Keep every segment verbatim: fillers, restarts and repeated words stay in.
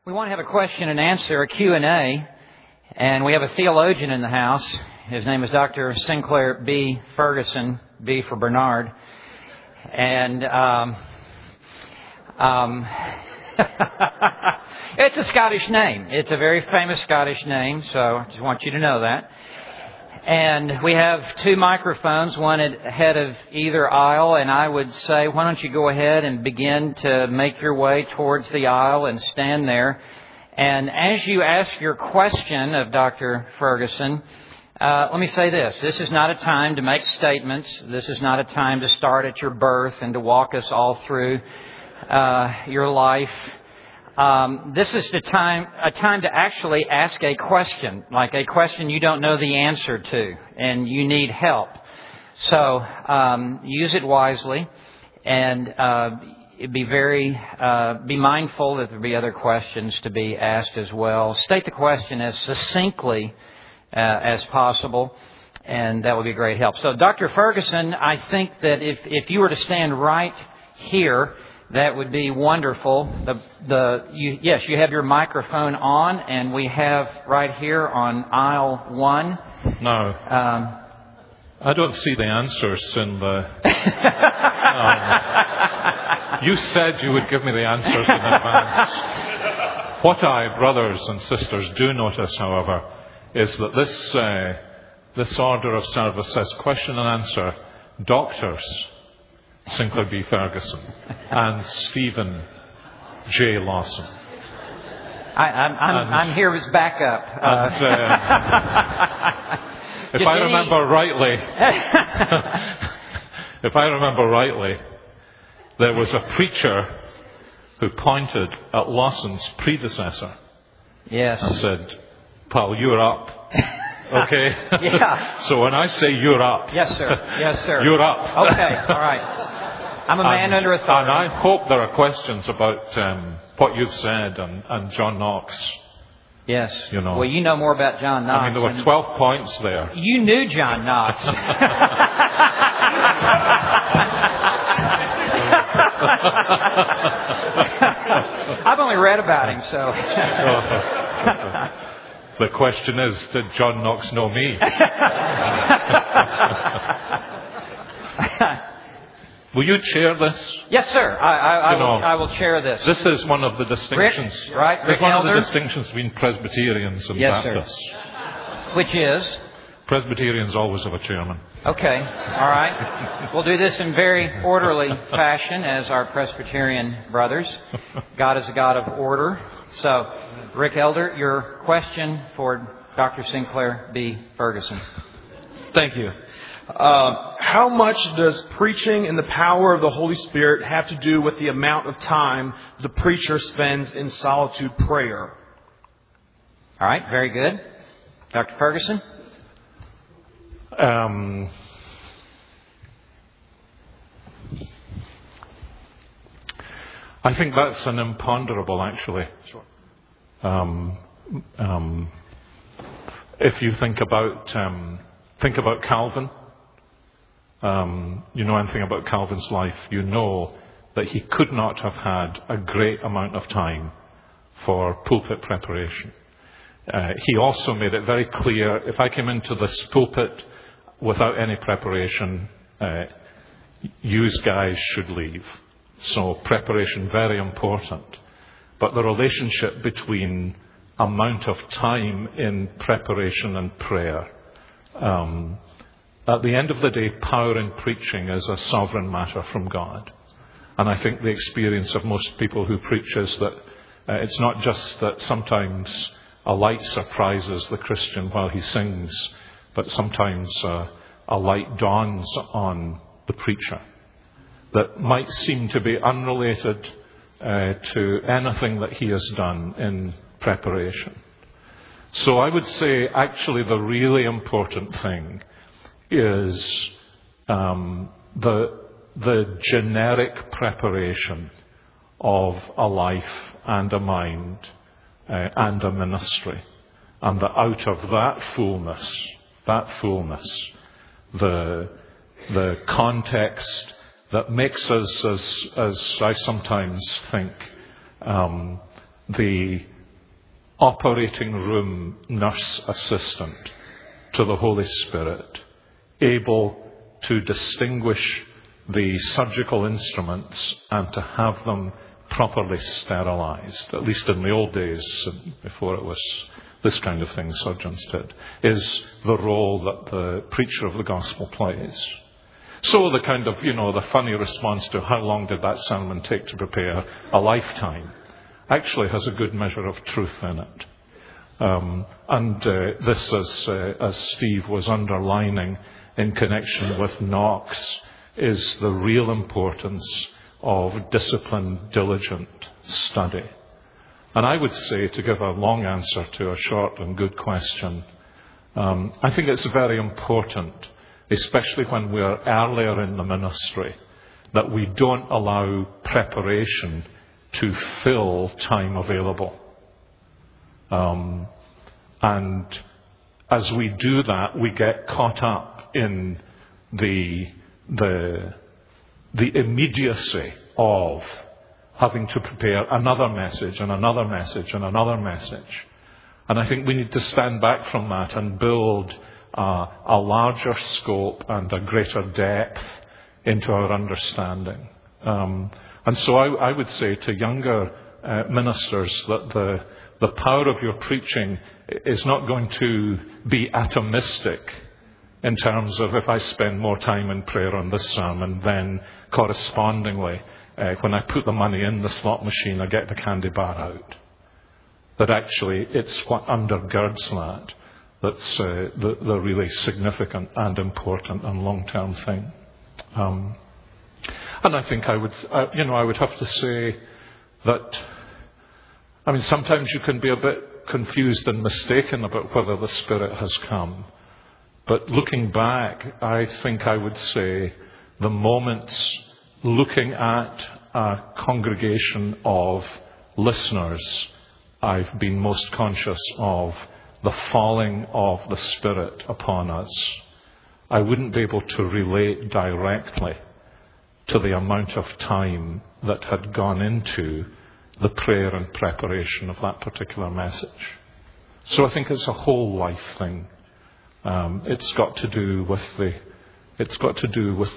We want to have a question and answer, a Q and A, and we have a theologian in the house. His name is Doctor Sinclair B. Ferguson, B for Bernard. And um, um, it's a Scottish name. It's a very famous Scottish name, so I just want you to know that. And we have two microphones, one at head of either aisle, and I would say, why don't you go ahead and begin to make your way towards the aisle and stand there. And as you ask your question of Doctor Ferguson, uh, let me say this. This is not a time to make statements. This is not a time to start at your birth and to walk us all through uh, your life. Um, this is the time, a time to actually ask a question, like a question you don't know the answer to, and you need help. So um, use it wisely, and uh, be very uh, be mindful that there be other questions to be asked as well. State the question as succinctly uh, as possible, and that would be a great help. So, Doctor Ferguson, I think that if if you were to stand right here, that would be wonderful. The the you, yes, you have your microphone on, and we have right here on aisle one. No, um, I don't see the answers in the. um, you said you would give me the answers in advance. What I, brothers and sisters, do notice, however, is that this uh, this order of service says question and answer, doctors Sinclair B. Ferguson and Stephen J. Lawson. I, I'm, I'm, and, I'm here as backup. And, uh, if I remember rightly, if I remember rightly, there was a preacher who pointed at Lawson's predecessor. Yes. And said, "Pal, you're up." Okay. Yeah. So when I say you're up. Yes, sir. Yes, sir. You're up. Okay. All right. I'm a man and, under authority. And I hope there are questions about um, what you've said and, and John Knox. Yes. You know. Well, you know more about John Knox. I mean, there were twelve points there. You knew John Knox. I've only read about him, so. The question is, did John Knox know me? Will you chair this? Yes, sir. I, I, I, you know, will, I will chair this. This is one of the distinctions. Rick, right? It's Rick one Elder? of the distinctions between Presbyterians and yes, Baptists. Sir. Which is? Presbyterians always have a chairman. Okay. All right. We'll do this in very orderly fashion as our Presbyterian brothers. God is a God of order. So, Rick Elder, your question for Doctor Sinclair B. Ferguson. Thank you. Uh, how much does preaching in the power of the Holy Spirit have to do with the amount of time the preacher spends in solitude prayer? All right, very good. Doctor Ferguson? Um, I think that's an imponderable, actually. Sure. Um, um, if you think about um, think about Calvin, um, you know anything about Calvin's life, you know that he could not have had a great amount of time for pulpit preparation. Uh, he also made it very clear, if I came into this pulpit without any preparation, uh, you guys should leave. So preparation, very important. But the relationship between amount of time in preparation and prayer. Um, at the end of the day, power in preaching is a sovereign matter from God. And I think the experience of most people who preach is that uh, it's not just that sometimes a light surprises the Christian while he sings, but sometimes uh, a light dawns on the preacher that might seem to be unrelated uh, to anything that he has done in preparation. So I would say actually the really important thing is um, the the generic preparation of a life and a mind uh, and a ministry, and that out of that fullness, that fullness, the the context that makes us, as as I sometimes think, um, the operating room nurse assistant to the Holy Spirit, able to distinguish the surgical instruments and to have them properly sterilized, at least in the old days, before it was this kind of thing surgeons did, is the role that the preacher of the gospel plays. So the kind of, you know, the funny response to how long did that sermon take to prepare, a lifetime, actually has a good measure of truth in it. Um, and uh, this, as, uh, as Steve was underlining in connection with Knox, is the real importance of disciplined, diligent study. And I would say, to give a long answer to a short and good question, um, I think it's very important, especially when we're earlier in the ministry, that we don't allow preparation to fill time available. Um, and as we do that, we get caught up in the the the immediacy of having to prepare another message and another message and another message. And I think we need to stand back from that and build uh, a larger scope and a greater depth into our understanding. Um, and so I, I would say to younger uh, ministers that the, the power of your preaching is not going to be atomistic in terms of, if I spend more time in prayer on this sermon, then correspondingly, uh, when I put the money in the slot machine, I get the candy bar out. That actually it's what undergirds that that's uh, the, the really significant and important and long-term thing. Um, and I think I would, uh, you know, I would have to say that, I mean, sometimes you can be a bit confused and mistaken about whether the Spirit has come. But looking back, I think I would say the moments looking at a congregation of listeners, I've been most conscious of the falling of the Spirit upon us. I wouldn't be able to relate directly to the amount of time that had gone into the prayer and preparation of that particular message. So I think it's a whole life thing. Um, it's got to do with the, it's got to do with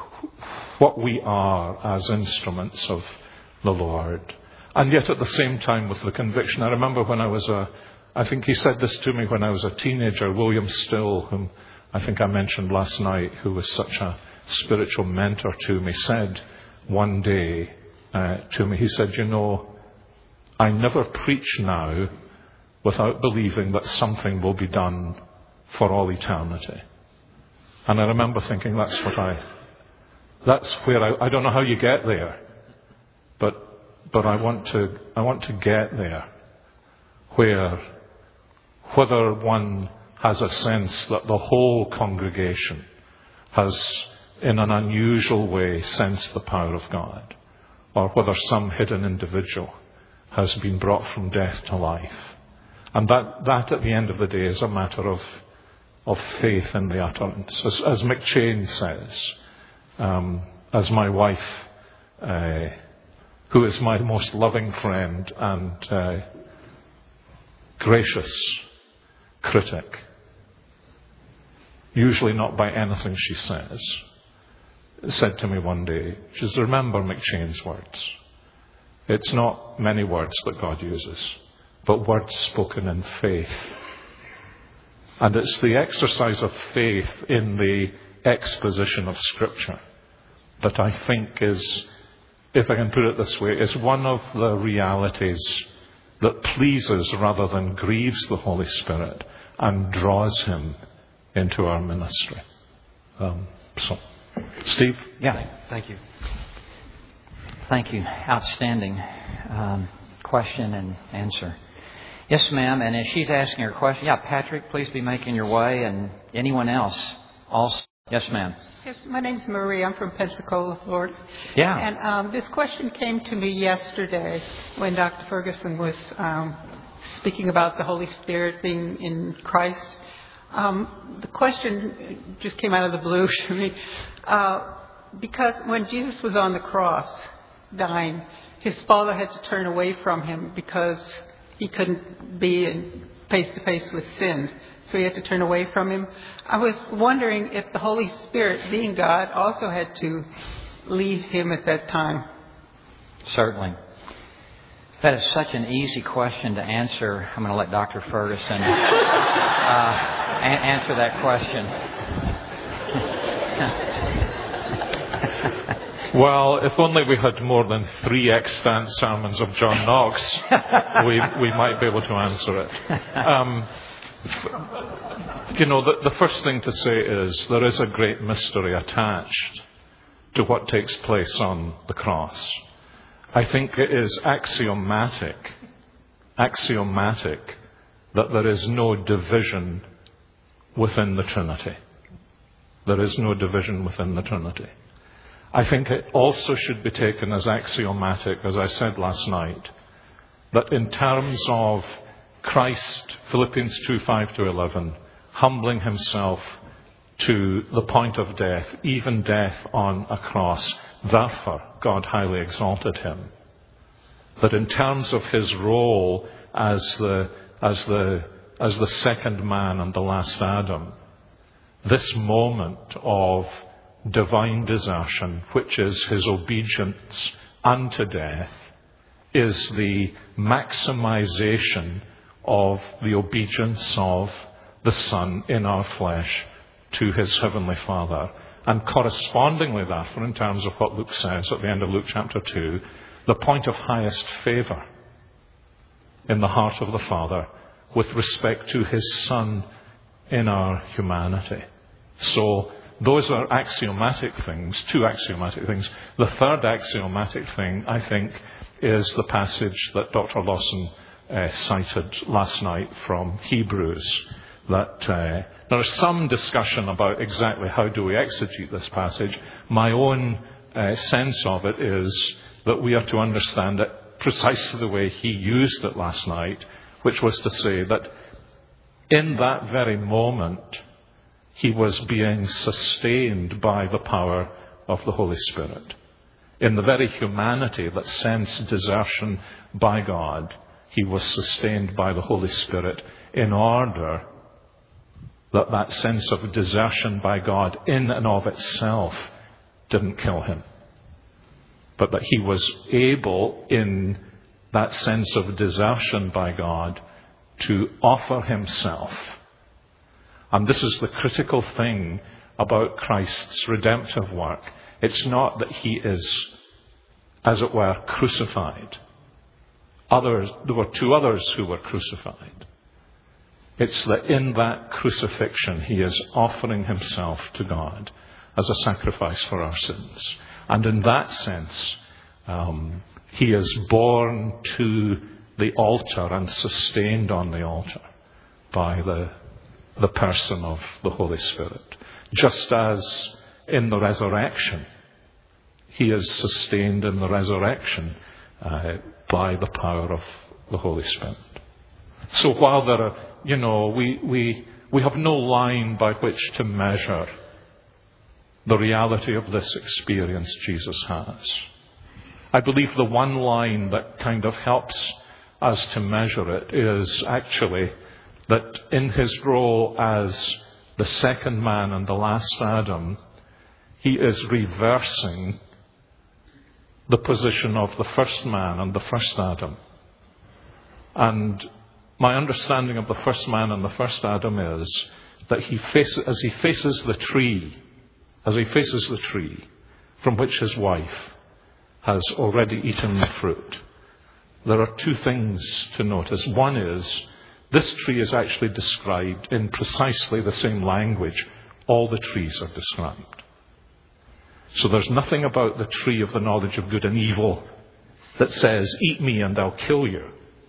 what we are as instruments of the Lord. And yet at the same time with the conviction. I remember when I was a, I think he said this to me when I was a teenager, William Still, whom I think I mentioned last night, who was such a spiritual mentor to me, said one day uh, to me, he said, you know, I never preach now without believing that something will be done for all eternity. And I remember thinking, that's what I, that's where I, I don't know how you get there, but, but I want to, I want to get there, where whether one has a sense that the whole congregation has, in an unusual way, sensed the power of God, or whether some hidden individual has been brought from death to life. And that, that at the end of the day is a matter of of faith in the utterance. As, as McChain says, um, as my wife, uh, who is my most loving friend and uh, gracious critic, usually not by anything she says, said to me one day, she says, remember McChain's words. It's not many words that God uses, but words spoken in faith. And it's the exercise of faith in the exposition of Scripture that I think is, if I can put it this way, is one of the realities that pleases rather than grieves the Holy Spirit and draws him into our ministry. Um, so, Steve? Yeah. Thank you. Thank you. Outstanding um, question and answer. Yes, ma'am. And as she's asking her question, yeah, Patrick, please be making your way, and anyone else also. Yes, ma'am. Yes, my name's Marie. I'm from Pensacola, Florida. Yeah. And um, this question came to me yesterday when Doctor Ferguson was um, speaking about the Holy Spirit being in Christ. Um, the question just came out of the blue to me. Uh, because when Jesus was on the cross, dying, his Father had to turn away from him because he couldn't be in face to face with sin, so he had to turn away from him. I was wondering if the Holy Spirit, being God, also had to leave him at that time. Certainly. That is such an easy question to answer. I'm going to let Doctor Ferguson uh, a- answer that question. Well, if only we had more than three extant sermons of John Knox, we we might be able to answer it. Um, you know, the, the first thing to say is there is a great mystery attached to what takes place on the cross. I think it is axiomatic, axiomatic that there is no division within the Trinity. There is no division within the Trinity. I think it also should be taken as axiomatic, as I said last night, that in terms of Christ, Philippians two, five to eleven, humbling himself to the point of death, even death on a cross, therefore God highly exalted him. That in terms of his role as the, as the, as the second man and the last Adam, this moment of divine desertion, which is his obedience unto death, is the maximization of the obedience of the Son in our flesh to his heavenly Father. And correspondingly, therefore, in terms of what Luke says at the end of Luke chapter two, the point of highest favour in the heart of the Father with respect to his Son in our humanity. So, those are axiomatic things, two axiomatic things. The third axiomatic thing, I think, is the passage that Doctor Lawson uh, cited last night from Hebrews. That uh, there is some discussion about exactly how do we exegete this passage. My own uh, sense of it is that we are to understand it precisely the way he used it last night, which was to say that in that very moment, he was being sustained by the power of the Holy Spirit. In the very humanity that sensed desertion by God, he was sustained by the Holy Spirit in order that that sense of desertion by God in and of itself didn't kill him. But that he was able, in that sense of desertion by God, to offer himself. And this is the critical thing about Christ's redemptive work. It's not that he is, as it were, crucified. Others, there were two others who were crucified. It's that in that crucifixion he is offering himself to God as a sacrifice for our sins. And in that sense, um, he is borne to the altar and sustained on the altar by the the person of the Holy Spirit. Just as in the resurrection, he is sustained in the resurrection uh, by the power of the Holy Spirit. So while there are, you know, we, we, we have no line by which to measure the reality of this experience Jesus has. I believe the one line that kind of helps us to measure it is actually that in his role as the second man and the last Adam, he is reversing the position of the first man and the first Adam. And my understanding of the first man and the first Adam is that he faces, as he faces the tree, as he faces the tree from which his wife has already eaten the fruit, there are two things to notice. One is, this tree is actually described in precisely the same language all the trees are described. So there's nothing about the tree of the knowledge of good and evil that says, eat me and I'll kill you.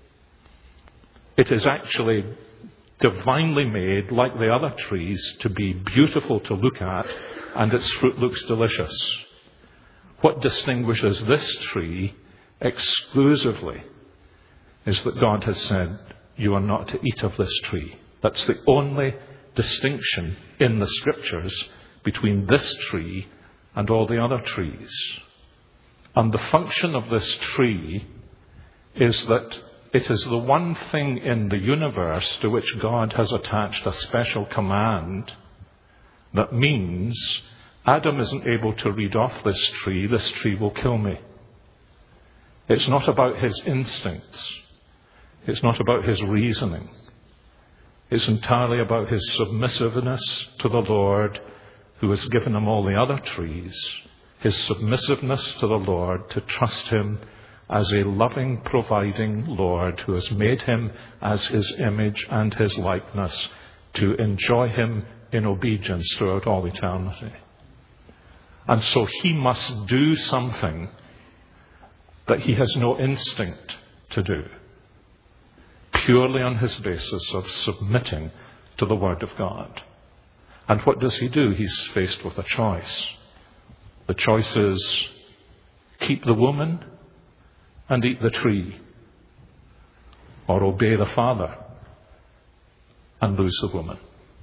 It is actually divinely made, like the other trees, to be beautiful to look at, and its fruit looks delicious. What distinguishes this tree exclusively is that God has said, you are not to eat of this tree. That's the only distinction in the scriptures between this tree and all the other trees. And the function of this tree is that It is the one thing in the universe to which God has attached a special command that means Adam isn't able to read off this tree, this tree will kill me. It's not about his instincts. It's not about his reasoning. It's entirely about his submissiveness to the Lord who has given him all the other trees, his submissiveness to the Lord to trust him as a loving, providing Lord who has made him as his image and his likeness, to enjoy him in obedience throughout all eternity. And so he must do something that he has no instinct to do, purely on his basis of submitting to the Word of God. And what does he do? He's faced with a choice. The choice is keep the woman and eat the tree, or obey the Father and lose the woman.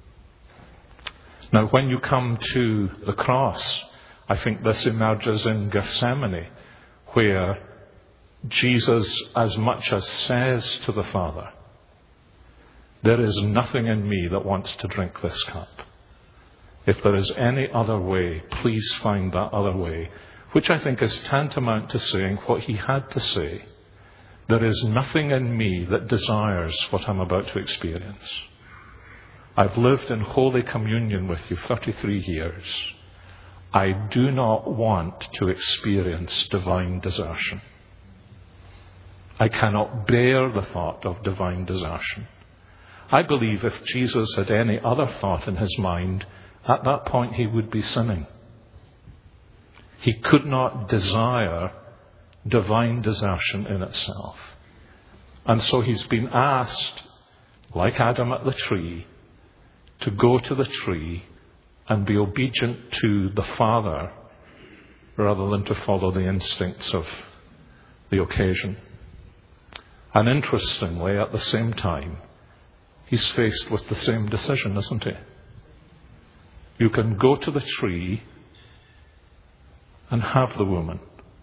Now, when you come to the cross, I think this emerges in Gethsemane, where Jesus as much as says to the Father, there is nothing in me that wants to drink this cup. If there is any other way, please find that other way. Which I think is tantamount to saying what he had to say. There is nothing in me that desires what I'm about to experience. I've lived in holy communion with you thirty-three years. I do not want to experience divine desertion. I cannot bear the thought of divine desertion. I believe if Jesus had any other thought in his mind, at that point he would be sinning. He could not desire divine desertion in itself. And so he's been asked, like Adam at the tree, to go to the tree and be obedient to the Father rather than to follow the instincts of the occasion. And interestingly, at the same time, he's faced with the same decision, isn't he? You can go to the tree and have the woman,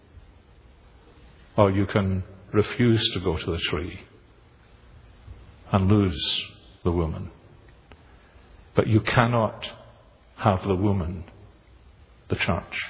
or you can refuse to go to the tree and lose the woman. But you cannot have the woman, the church,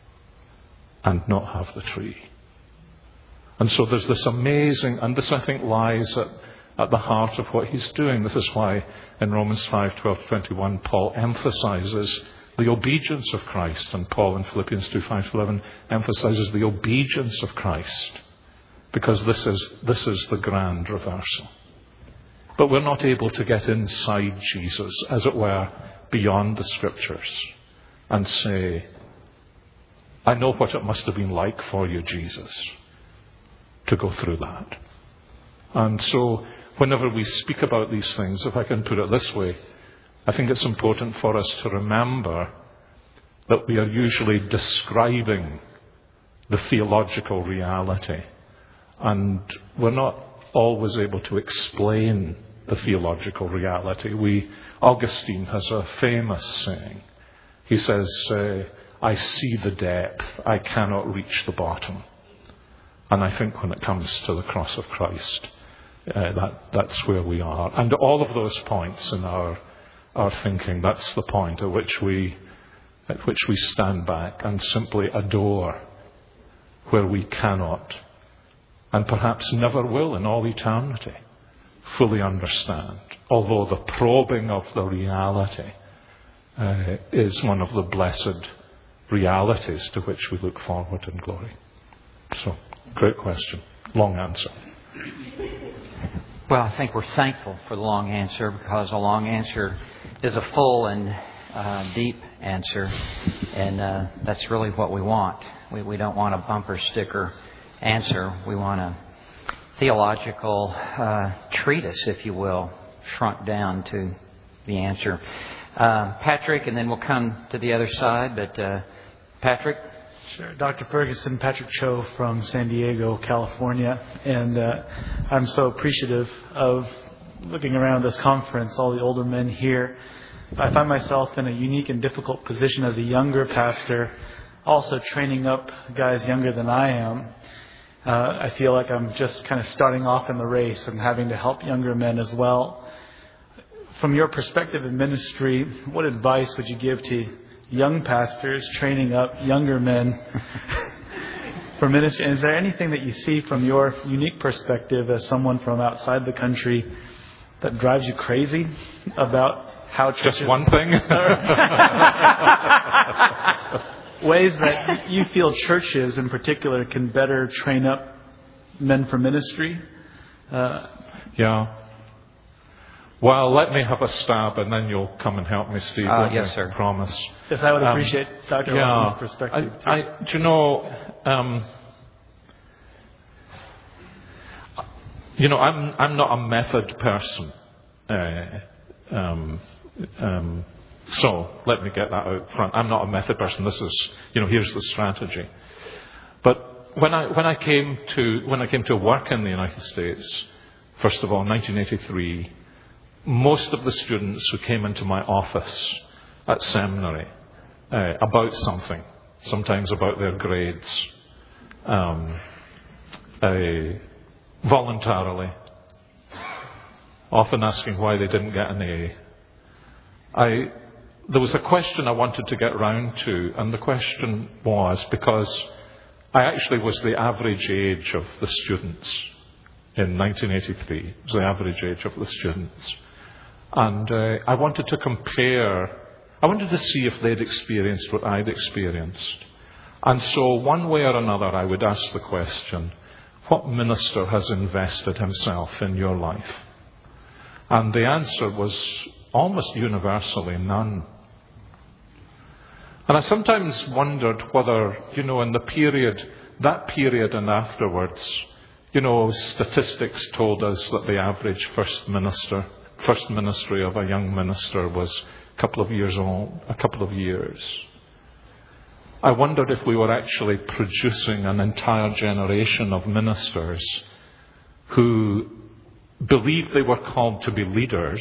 and not have the tree. And so there's this amazing, and this I think lies at, at the heart of what he's doing. This is why in Romans five, twelve to twenty-one, Paul emphasizes the obedience of Christ, and Paul in Philippians two, five to eleven emphasizes the obedience of Christ, because this is, this is the grand reversal. But we're not able to get inside Jesus, as it were, beyond the Scriptures and say, I know what it must have been like for you, Jesus, to go through that. And so whenever we speak about these things, if I can put it this way, I think it's important for us to remember that we are usually describing the theological reality, and we're not always able to explain the theological reality. We, Augustine has a famous saying. He says, uh, I see the depth, I cannot reach the bottom. And I think when it comes to the cross of Christ, uh, that, that's where we are. And all of those points in our our thinking, that's the point at which we at which we stand back and simply adore where we cannot, and perhaps never will in all eternity, fully understand. Although the probing of the reality uh, is one of the blessed realities to which we look forward in glory. So, great question. Long answer. Well, I think we're thankful for the long answer, because a long answer is a full and uh, deep answer, and uh, that's really what we want. We, we don't want a bumper sticker answer. We want a theological uh, treatise, if you will, shrunk down to the answer. Uh, Patrick, and then we'll come to the other side, but uh, Patrick? Sure. Doctor Ferguson, Patrick Cho from San Diego, California. And uh, I'm so appreciative of looking around this conference, all the older men here. I find myself in a unique and difficult position as a younger pastor, also training up guys younger than I am. Uh, I feel like I'm just kind of starting off in the race and having to help younger men as well. From your perspective in ministry, what advice would you give to young pastors training up younger men for ministry? And is there anything that you see from your unique perspective as someone from outside the country that drives you crazy about how churches... Just one thing? Ways that you feel churches in particular can better train up men for ministry? Uh, yeah. Well, let me have a stab and then you'll come and help me, Steve. Uh, yes, sir. I promise. Yes, I would Um, appreciate Doctor yeah, Watson's perspective, too. I, I, do you know, um, you know, I'm, I'm not a method person. Uh, um, um, So, let me get that out front. I'm not a method person. This is, you know, here's the strategy. But when I when I came to when I came to work in the United States, first of all, in nineteen eighty-three, most of the students who came into my office at seminary uh, about something, sometimes about their grades, um, uh, voluntarily, often asking why they didn't get an A. I There was a question I wanted to get round to, and the question was because I actually was the average age of the students in nineteen eighty-three. It was the average age of the students. And uh, I wanted to compare, I wanted to see if they'd experienced what I'd experienced. And so one way or another I would ask the question, what minister has invested himself in your life? And the answer was almost universally none. And I sometimes wondered whether, you know, in the period, that period and afterwards, you know, statistics told us that the average first minister, first ministry of a young minister was a couple of years old, a couple of years. I wondered if we were actually producing an entire generation of ministers who believed they were called to be leaders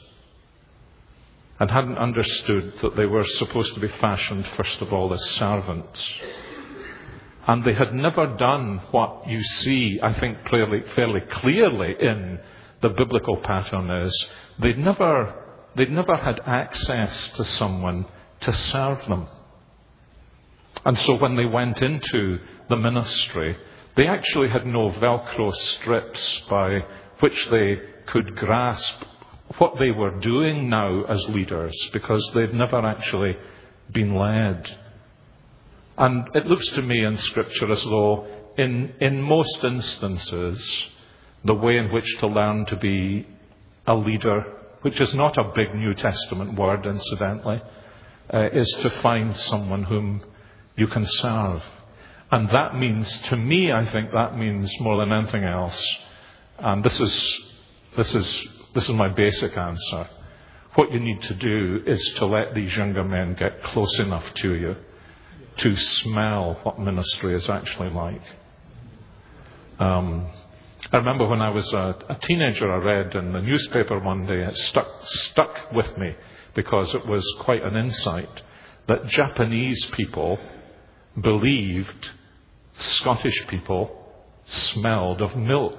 and hadn't understood that they were supposed to be fashioned, first of all, as servants. And they had never done what you see, I think, fairly, fairly clearly in the biblical pattern is, they'd never, they'd never had access to someone to serve them. And so when they went into the ministry, they actually had no Velcro strips by which they could grasp what they were doing now as leaders, because they'd never actually been led. And it looks to me in Scripture as though in, in most instances, the way in which to learn to be a leader, which is not a big New Testament word incidentally, uh, is to find someone whom you can serve. And that means, to me, I think that means more than anything else, and this is, this is, this is my basic answer. What you need to do is to let these younger men get close enough to you to smell what ministry is actually like. Um, I remember when I was a, a teenager, I read in the newspaper one day, it stuck, stuck with me because it was quite an insight, that Japanese people believed Scottish people smelled of milk.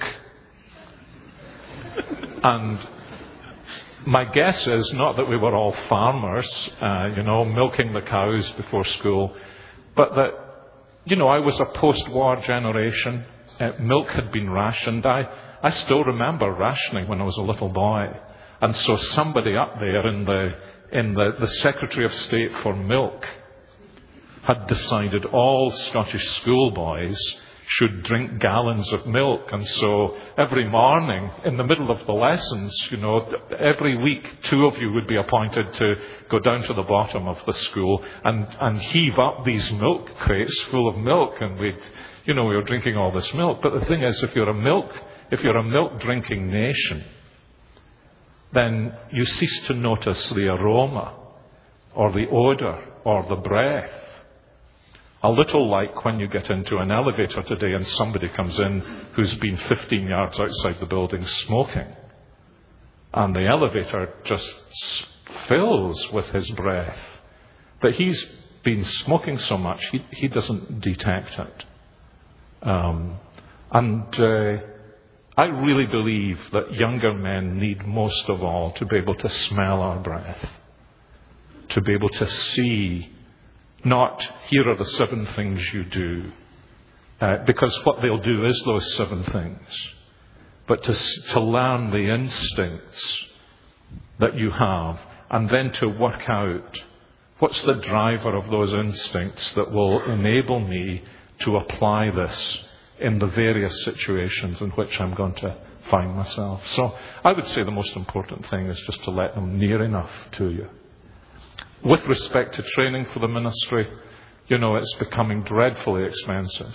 And my guess is not that we were all farmers, uh, you know, milking the cows before school, but that, you know, I was a post-war generation. Uh, milk had been rationed. I, I still remember rationing when I was a little boy. And so somebody up there in the, in the, the Secretary of State for Milk had decided all Scottish schoolboys should drink gallons of milk. And so every morning, in the middle of the lessons, you know, every week, two of you would be appointed to go down to the bottom of the school and, and heave up these milk crates full of milk. And we'd, you know, we were drinking all this milk. But the thing is, if you're a milk, if you're a milk-drinking nation, then you cease to notice the aroma or the odor or the breath. A little like when you get into an elevator today and somebody comes in who's been fifteen yards outside the building smoking. And the elevator just fills with his breath. But he's been smoking so much, he, he doesn't detect it. Um, And uh, I really believe that younger men need most of all to be able to smell our breath, to be able to see, not here are the seven things you do, uh, because what they'll do is those seven things, but to, to learn the instincts that you have, and then to work out what's the driver of those instincts that will enable me to apply this in the various situations in which I'm going to find myself. So I would say the most important thing is just to let them near enough to you. With respect to training for the ministry, you know, it's becoming dreadfully expensive.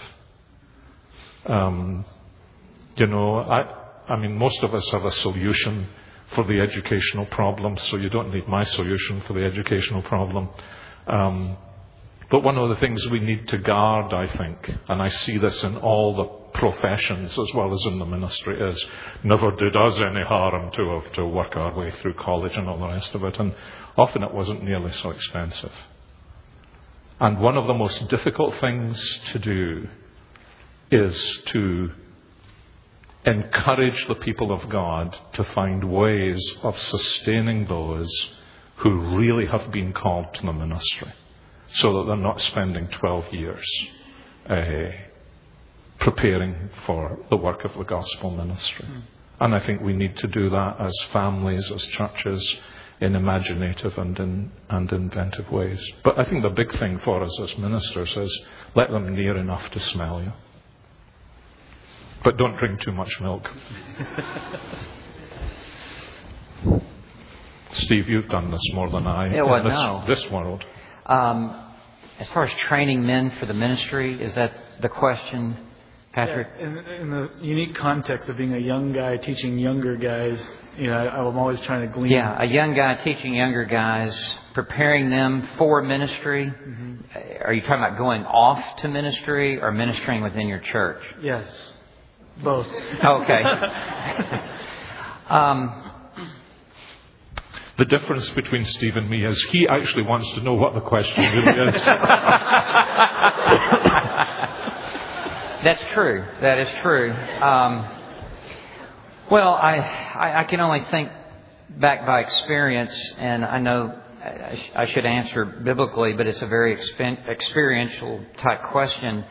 Um, you know, I, I mean, most of us have a solution for the educational problem, so you don't need my solution for the educational problem. Um, but one of the things we need to guard, I think, and I see this in all the professions as well as in the ministry, is never did us any harm to have to work our way through college and all the rest of it. And often it wasn't nearly so expensive. And one of the most difficult things to do is to encourage the people of God to find ways of sustaining those who really have been called to the ministry, so that they're not spending twelve years uh, preparing for the work of the gospel ministry. Mm. And I think we need to do that as families, as churches, in imaginative and in, and inventive ways. But I think the big thing for us as ministers is let them near enough to smell you. But don't drink too much milk. Steve, you've done this more than I yeah, well, in this, no. this world. Um, as far as training men for the ministry, is that the question, Patrick? Yeah, in, in the unique context of being a young guy teaching younger guys, you know, I, I'm always trying to glean. Yeah, a young guy teaching younger guys, preparing them for ministry. Mm-hmm. Are you talking about going off to ministry or ministering within your church? Yes. Both. Okay. um, the difference between Steve and me is he actually wants to know what the question really is. That's true. That is true. Um, well, I, I I can only think back by experience, and I know I, sh- I should answer biblically, but it's a very expen- experiential type question.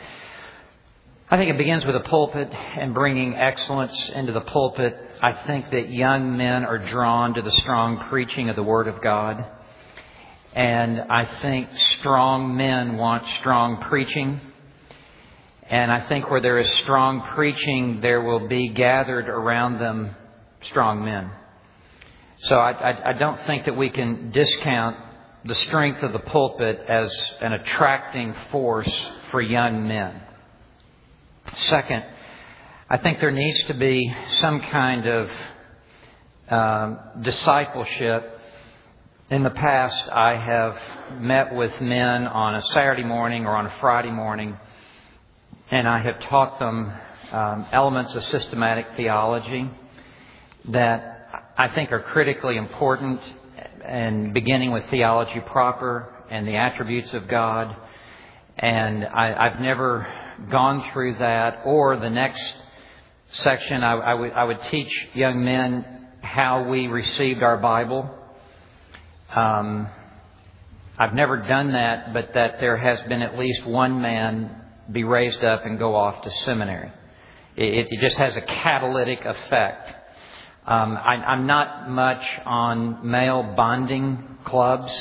I think it begins with a pulpit and bringing excellence into the pulpit. I think that young men are drawn to the strong preaching of the Word of God. And I think strong men want strong preaching. And I think where there is strong preaching, there will be gathered around them strong men. So I, I, I don't think that we can discount the strength of the pulpit as an attracting force for young men. Second, I think there needs to be some kind of um, discipleship. In the past, I have met with men on a Saturday morning or on a Friday morning, and I have taught them um, elements of systematic theology that I think are critically important, and beginning with theology proper and the attributes of God. And I, I've never gone through that. Or the next section, I, I, would, I would teach young men how we received our Bible. Um, I've never done that, but that there has been at least one man be raised up and go off to seminary. It, it just has a catalytic effect. Um, I, I'm not much on male bonding clubs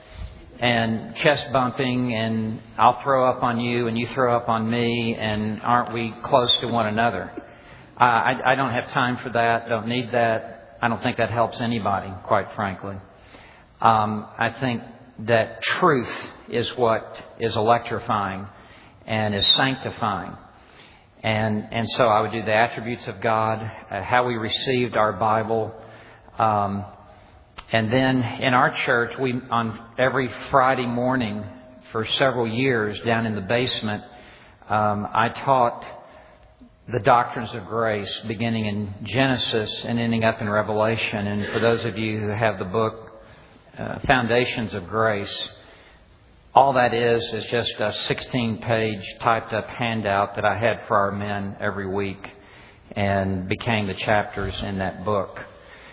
and chest bumping, and I'll throw up on you and you throw up on me, and aren't we close to one another? I, I, I don't have time for that, don't need that. I don't think that helps anybody, quite frankly. Um, I think that truth is what is electrifying and is sanctifying. And and so I would do the attributes of God, uh, how we received our Bible. Um, and then in our church, we on every Friday morning for several years down in the basement, um, I taught the doctrines of grace, beginning in Genesis and ending up in Revelation. And for those of you who have the book, uh, Foundations of Grace, all that is is just a sixteen-page typed-up handout that I had for our men every week and became the chapters in that book.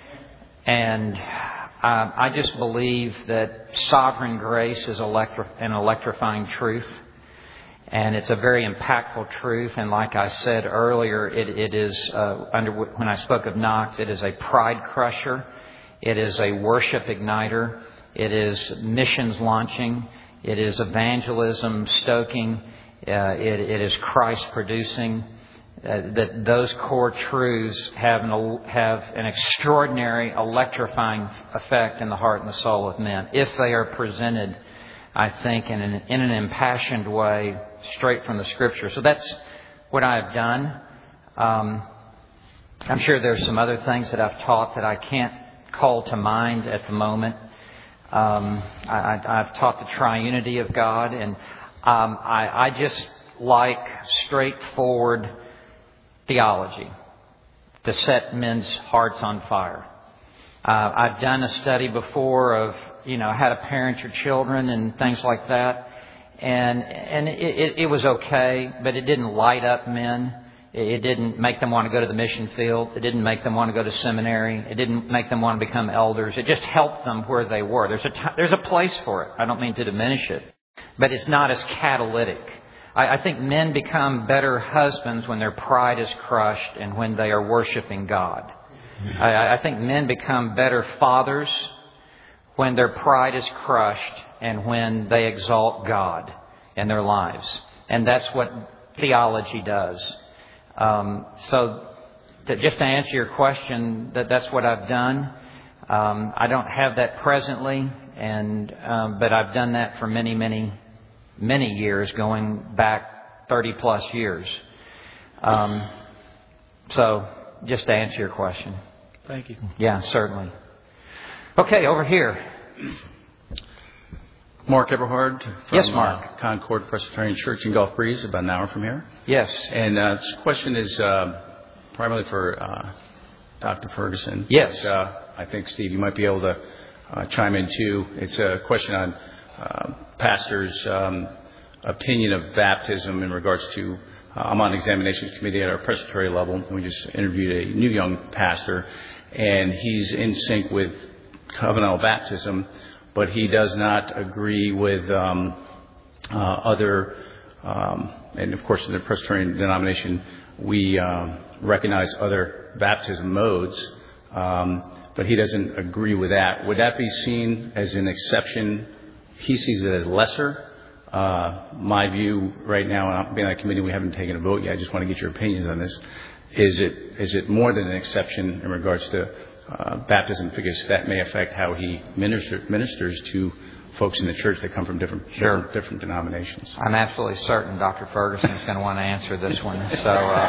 And uh, I just believe that sovereign grace is electri- an electrifying truth. And it's a very impactful truth. And like I said earlier, it, it is, uh, under when I spoke of Knox, it is a pride crusher. It is a worship igniter. It is missions launching. It is evangelism stoking. Uh, it, it is Christ producing. Uh, that those core truths have an, have an extraordinary electrifying effect in the heart and the soul of men if they are presented, I think, in an, in an impassioned way, straight from the Scripture. So that's what I've done. Um, I'm sure there's some other things that I've taught that I can't call to mind at the moment. Um, I, I've taught the triunity of God, and um, I, I just like straightforward theology to set men's hearts on fire. Uh, I've done a study before of, you know, how to parent your children and things like that, and and it, it, it was okay, but it didn't light up men. It didn't make them want to go to the mission field. It didn't make them want to go to seminary. It didn't make them want to become elders. It just helped them where they were. There's a, t- there's a place for it. I don't mean to diminish it. But it's not as catalytic. I, I think men become better husbands when their pride is crushed and when they are worshiping God. I, I think men become better fathers when their pride is crushed and when they exalt God in their lives. And that's what theology does. Um, so to, just to answer your question, that that's what I've done. Um, I don't have that presently, and um, but I've done that for many, many, many years, going back thirty plus years. Um, so just to answer your question. Thank you. Yeah, certainly. Okay, over here. Mark Eberhard from Yes, Mark. Uh, Concord Presbyterian Church in Gulf Breeze, about an hour from here. Yes. And uh, this question is uh, primarily for uh, Doctor Ferguson. Yes. But, uh, I think, Steve, you might be able to uh, chime in, too. It's a question on uh, pastors' um, opinion of baptism in regards to, uh, I'm on examinations committee at our presbytery level, and we just interviewed a new young pastor, and he's in sync with covenantal baptism, but he does not agree with um, uh, other, um, and of course in the Presbyterian denomination, we uh, recognize other baptism modes, um, but he doesn't agree with that. Would that be seen as an exception? He sees it as lesser. Uh, my view right now, and being on that committee, we haven't taken a vote yet. I just want to get your opinions on this. Is it is it more than an exception in regards to Uh, baptism, because that may affect how he minister, ministers to folks in the church that come from different Sure. different, different denominations. I'm absolutely certain Doctor Ferguson is going to want to answer this one. So, uh...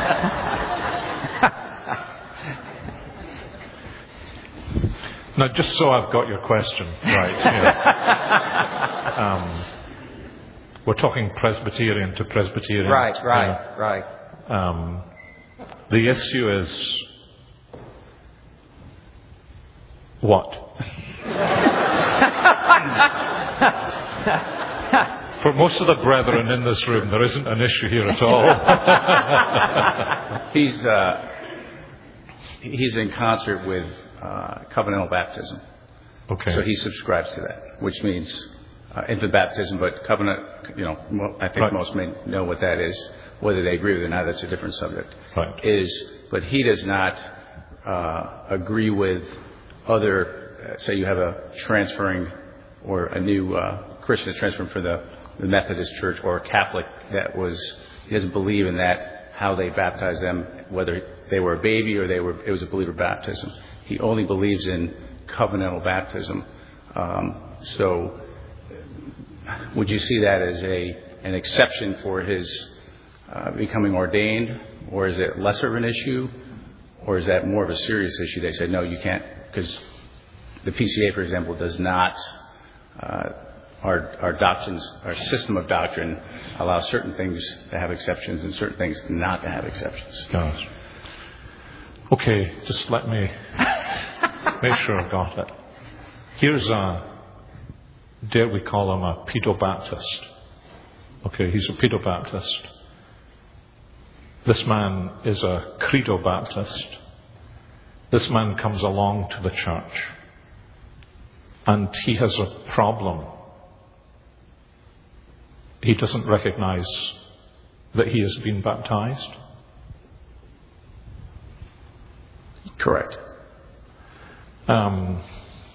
now, just so I've got your question right, yeah. um, we're talking Presbyterian to Presbyterian. Right, right, uh, right. Um, the issue is. What? For most of the brethren in this room, there isn't an issue here at all. he's uh, he's in concert with uh, covenantal baptism. Okay. So he subscribes to that, which means uh, infant baptism, but covenant. You know, I think right. most may know what that is. Whether they agree with it or not, that's a different subject. Right. Is but he does not uh, agree with. Other, uh, say you have a transferring or a new uh, Christian that's transferring for the, the Methodist Church or a Catholic that was, he doesn't believe in that, how they baptize them, whether they were a baby or they were, it was a believer baptism. He only believes in covenantal baptism. Um, so would you see that as a an exception for his uh, becoming ordained, or is it lesser of an issue, or is that more of a serious issue? They said, no, you can't. Because the P C A, for example, does not, uh, our, our doctrines, our system of doctrine allows certain things to have exceptions and certain things not to have exceptions. Gosh. Okay, just let me make sure I've got it. Here's uh, dare we call him a pedo-Baptist? Okay, he's a pedo-Baptist. This man is a credo-Baptist. This man comes along to the church and he has a problem. He doesn't recognize that he has been baptized. Correct. Um,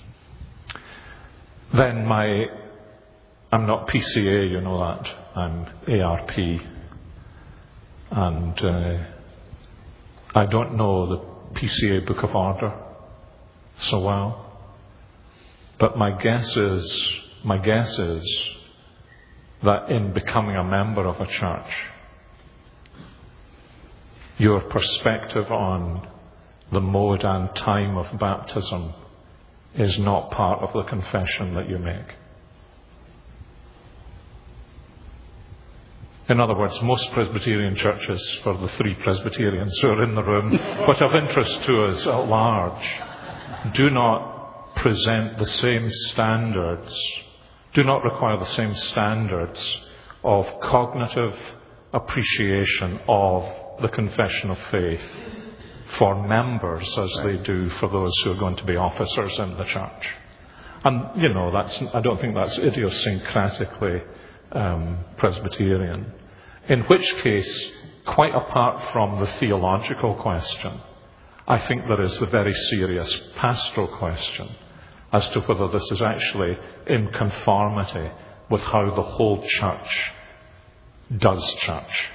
then my, I'm not P C A, you know that. I'm A R P. And uh, I don't know the P C A Book of Order so well. But my guess is, my guess is that in becoming a member of a church, your perspective on the mode and time of baptism is not part of the confession that you make. In other words, most Presbyterian churches, for the three Presbyterians who are in the room, but of interest to us at large, do not present the same standards, do not require the same standards of cognitive appreciation of the confession of faith for members as they do for those who are going to be officers in the church. And, you know, that's, I don't think that's idiosyncratically um, Presbyterian. In which case, quite apart from the theological question, I think there is the very serious pastoral question as to whether this is actually in conformity with how the whole church does church.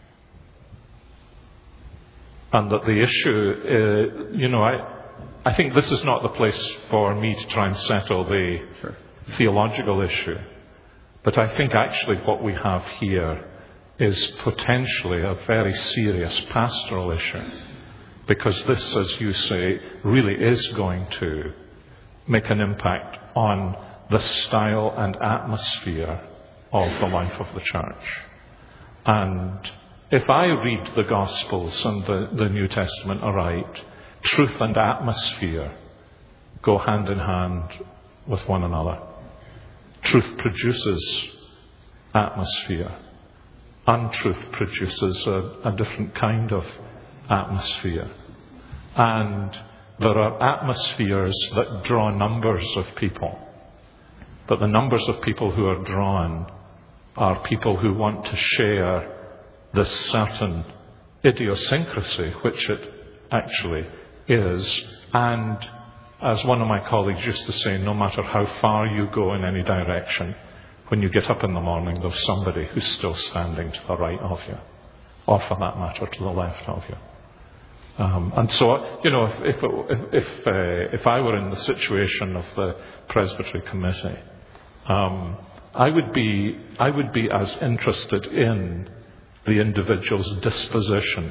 And that the issue, uh, you know, I, I think this is not the place for me to try and settle the sure. theological issue. But I think actually what we have here is potentially a very serious pastoral issue. Because this, as you say, really is going to make an impact on the style and atmosphere of the life of the church. And if I read the Gospels and the, the New Testament aright, truth and atmosphere go hand in hand with one another. Truth produces atmosphere. Untruth produces a, a different kind of atmosphere. And there are atmospheres that draw numbers of people. But the numbers of people who are drawn are people who want to share this certain idiosyncrasy, which it actually is. And as one of my colleagues used to say, no matter how far you go in any direction, when you get up in the morning, there's somebody who's still standing to the right of you, or for that matter, to the left of you. Um, and so, you know, if if if if, uh, if I were in the situation of the Presbytery Committee, um, I would be I would be as interested in the individual's disposition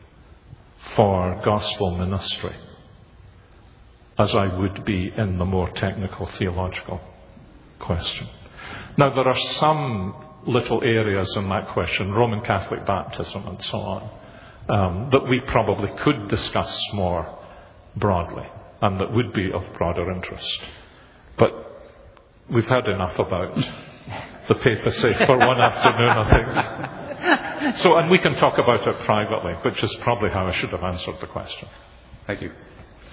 for gospel ministry as I would be in the more technical theological question. Now, there are some little areas in that question, Roman Catholic baptism and so on, um, that we probably could discuss more broadly and that would be of broader interest. But we've had enough about the papacy for one afternoon, I think. So, and we can talk about it privately, which is probably how I should have answered the question. Thank you.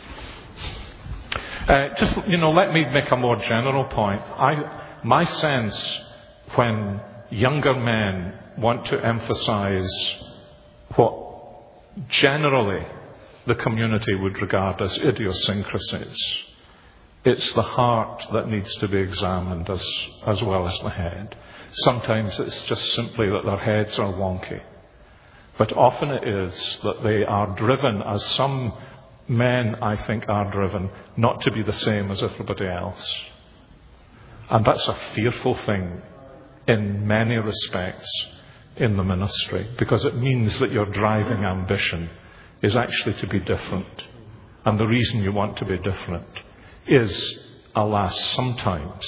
Uh, just, you know, let me make a more general point. I, my sense when younger men want to emphasize what generally the community would regard as idiosyncrasies, it's the heart that needs to be examined as, as well as the head. Sometimes it's just simply that their heads are wonky. But often it is that they are driven, as some men, I think, are driven, not to be the same as everybody else. And that's a fearful thing in many respects in the ministry, because it means that your driving ambition is actually to be different. And the reason you want to be different is, alas, sometimes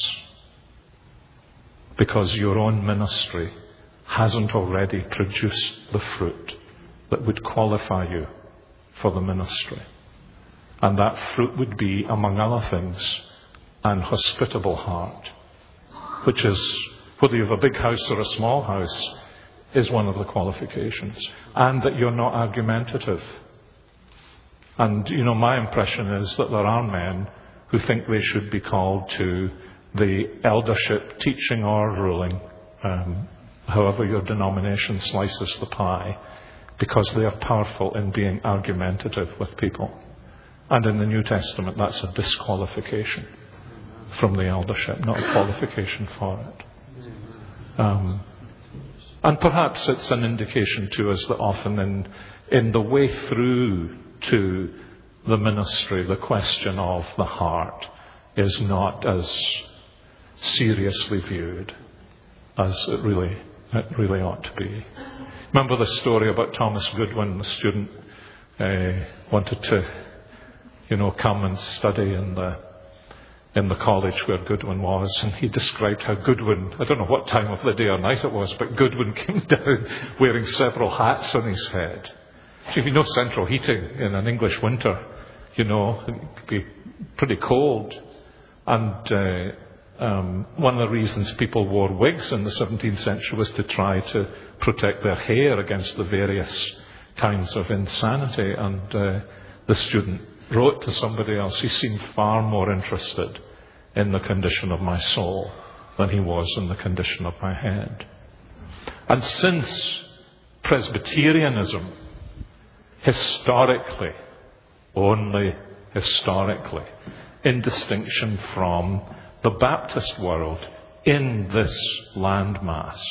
because your own ministry hasn't already produced the fruit that would qualify you for the ministry. And that fruit would be, among other things, an hospitable heart, which is whether you have a big house or a small house, is one of the qualifications. And that you're not argumentative. And, you know, my impression is that there are men who think they should be called to the eldership, teaching or ruling, um, however your denomination slices the pie, because they are powerful in being argumentative with people. And in the New Testament, that's a disqualification from the eldership, not a qualification for it. Um, and perhaps it's an indication to us that often in, in the way through to the ministry, the question of the heart is not as seriously viewed as it really, it really ought to be. Remember the story about Thomas Goodwin, the student uh, wanted to, you know, come and study in the in the college where Goodwin was, and he described how Goodwin, I don't know what time of the day or night it was, but Goodwin came down wearing several hats on his head. So if you know central heating in an English winter, you know, it could be pretty cold. And uh, um, one of the reasons people wore wigs in the seventeenth century was to try to protect their hair against the various kinds of insanity. And uh, the student wrote to somebody else, he seemed far more interested in the condition of my soul than he was in the condition of my head. And since Presbyterianism, historically, only historically, in distinction from the Baptist world in this landmass,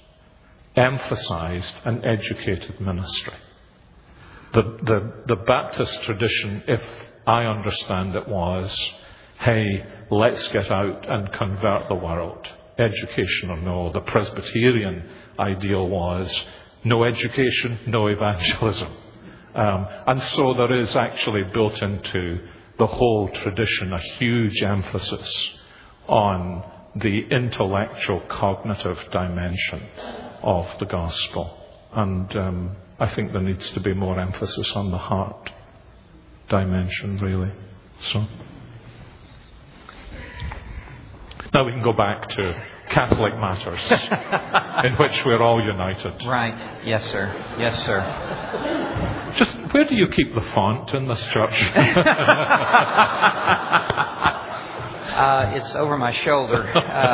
emphasized an educated ministry. The, the, the Baptist tradition, if I understand it, was, hey, let's get out and convert the world, education or no. The Presbyterian ideal was no education, no evangelism. Um, and so there is actually built into the whole tradition a huge emphasis on the intellectual, cognitive dimension of the gospel. And um, I think there needs to be more emphasis on the heart dimension, really. So now we can go back to Catholic matters, in which we're all united. Right. Yes, sir. Yes, sir. Just where do you keep the font in this church? uh, it's over my shoulder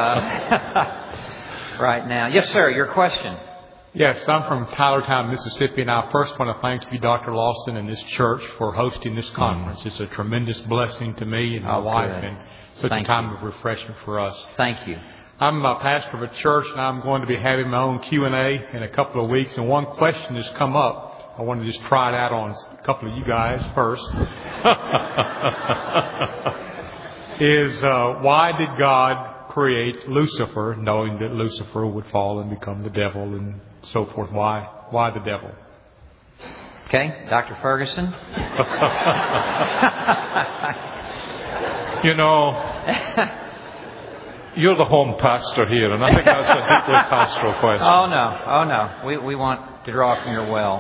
uh, right now. Yes, sir. Your question. Yes, I'm from Tylertown, Mississippi, and I first want to thank you, Doctor Lawson, and this church for hosting this conference. Mm. It's a tremendous blessing to me and my oh, wife, good. and such thank a time you. of refreshment for us. Thank you. I'm a pastor of a church, and I'm going to be having my own Q and A in a couple of weeks. And one question has come up. I want to just try it out on a couple of you guys first. is uh, why did God create Lucifer, knowing that Lucifer would fall and become the devil and so forth? Why? Why the devil? Okay, Doctor Ferguson. You know, you're the home pastor here, and I think that's a deeply pastoral question. Oh, no. Oh, no. We we want to draw from your well.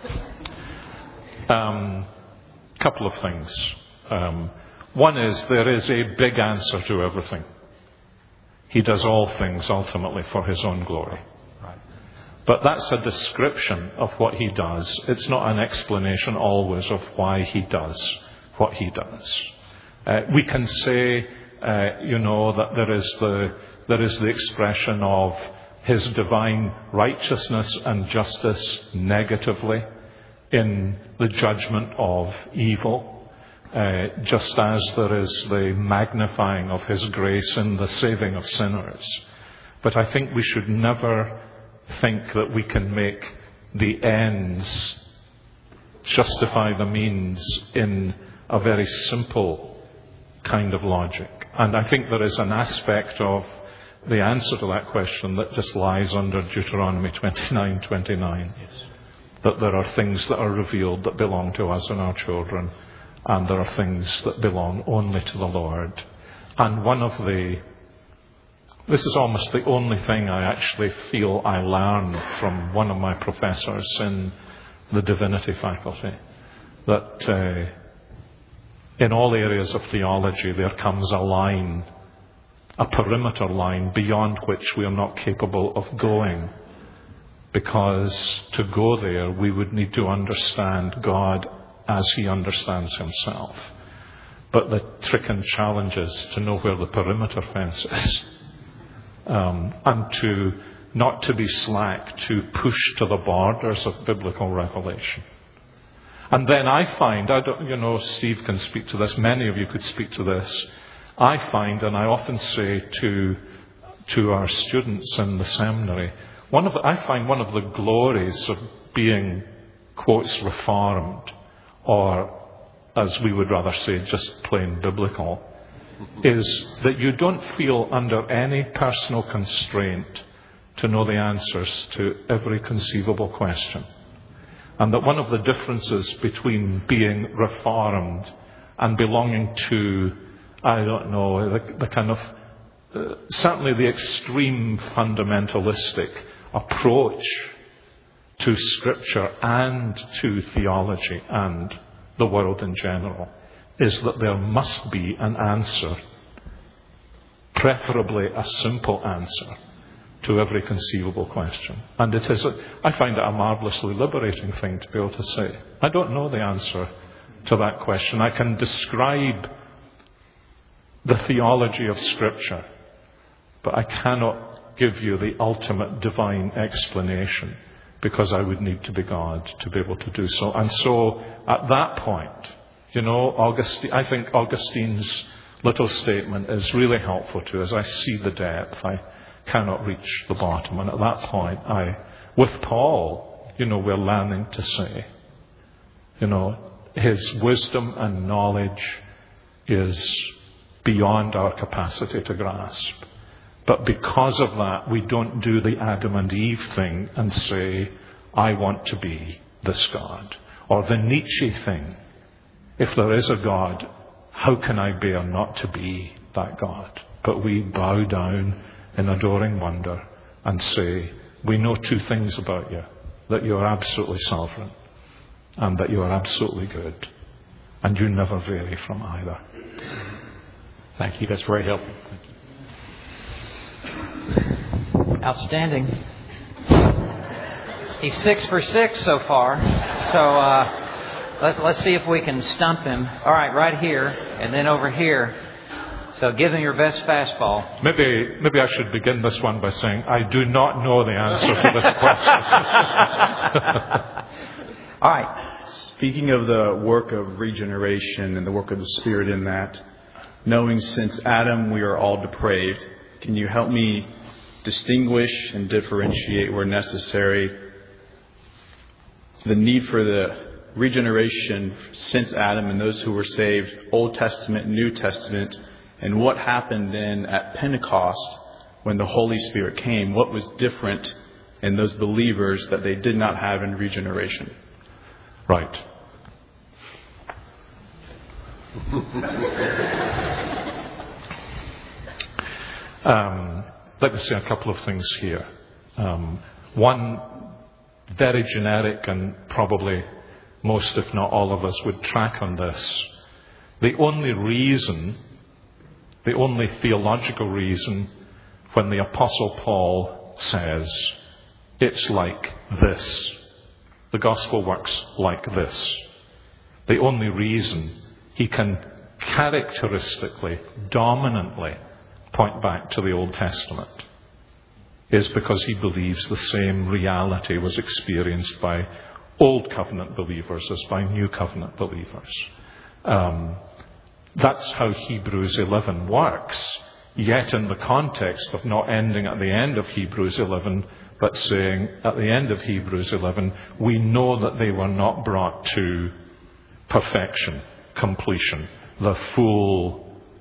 Um, couple of things. Um, one is there is a big answer to everything. He does all things ultimately for his own glory. Right. But that's a description of what he does. It's not an explanation always of why he does what he does. Uh, we can say, uh, you know, that there is the there is the expression of his divine righteousness and justice negatively in the judgment of evil, uh, just as there is the magnifying of his grace in the saving of sinners. But I think we should never think that we can make the ends justify the means in a very simple kind of logic. And I think there is an aspect of the answer to that question that just lies under Deuteronomy twenty-nine twenty-nine. Yes. That there are things that are revealed that belong to us and our children, and there are things that belong only to the Lord. And one of the, this is almost the only thing I actually feel I learned from one of my professors in the divinity faculty, that uh, in all areas of theology there comes a line a perimeter line beyond which we are not capable of going. Because to go there, we would need to understand God as he understands himself. But the trick and challenge is to know where the perimeter fence is. Um, and to not to be slack, to push to the borders of biblical revelation. And then I find, I don't, you know, Steve can speak to this, many of you could speak to this. I find, and I often say to to our students in the seminary, one of the, I find one of the glories of being, quotes, reformed, or as we would rather say, just plain biblical, is that you don't feel under any personal constraint to know the answers to every conceivable question. And that one of the differences between being reformed and belonging to, I don't know, the, the kind of, uh, certainly the extreme fundamentalistic approach to Scripture and to theology and the world in general, is that there must be an answer, preferably a simple answer, to every conceivable question. And it is, a, I find it a marvelously liberating thing to be able to say, I don't know the answer to that question. I can describe the theology of Scripture, but I cannot give you the ultimate divine explanation, because I would need to be God to be able to do so. And so, at that point, you know, Augustine, I think Augustine's little statement is really helpful to us. I see the depth. I cannot reach the bottom. And at that point, I, with Paul, you know, we're learning to say, you know, his wisdom and knowledge is beyond our capacity to grasp. But because of that, we don't do the Adam and Eve thing and say, I want to be this God. Or the Nietzsche thing. If there is a God, how can I bear not to be that God? But we bow down in adoring wonder and say, we know two things about you. That you are absolutely sovereign. And that you are absolutely good. And you never vary from either. Thank you. That's very helpful. Thank you. Outstanding. He's six for six so far. So uh, let's let's see if we can stump him. All right, right here and then over here. So give him your best fastball. Maybe maybe I should begin this one by saying I do not know the answer to this question. All right. Speaking of the work of regeneration and the work of the Spirit in that, knowing since Adam we are all depraved, can you help me distinguish and differentiate where necessary the need for the regeneration since Adam and those who were saved, Old Testament, New Testament, and what happened then at Pentecost when the Holy Spirit came? What was different in those believers that they did not have in regeneration? Right. um, let me say a couple of things here. Um, one, very generic, and probably most, if not all of us, would track on this. The only reason, the only theological reason, when the Apostle Paul says, it's like this, the gospel works like this, the only reason he can characteristically, dominantly point back to the Old Testament is because he believes the same reality was experienced by Old Covenant believers as by New Covenant believers. Um, that's how Hebrews eleven works, yet in the context of not ending at the end of Hebrews eleven, but saying at the end of Hebrews eleven, we know that they were not brought to perfection, completion, the full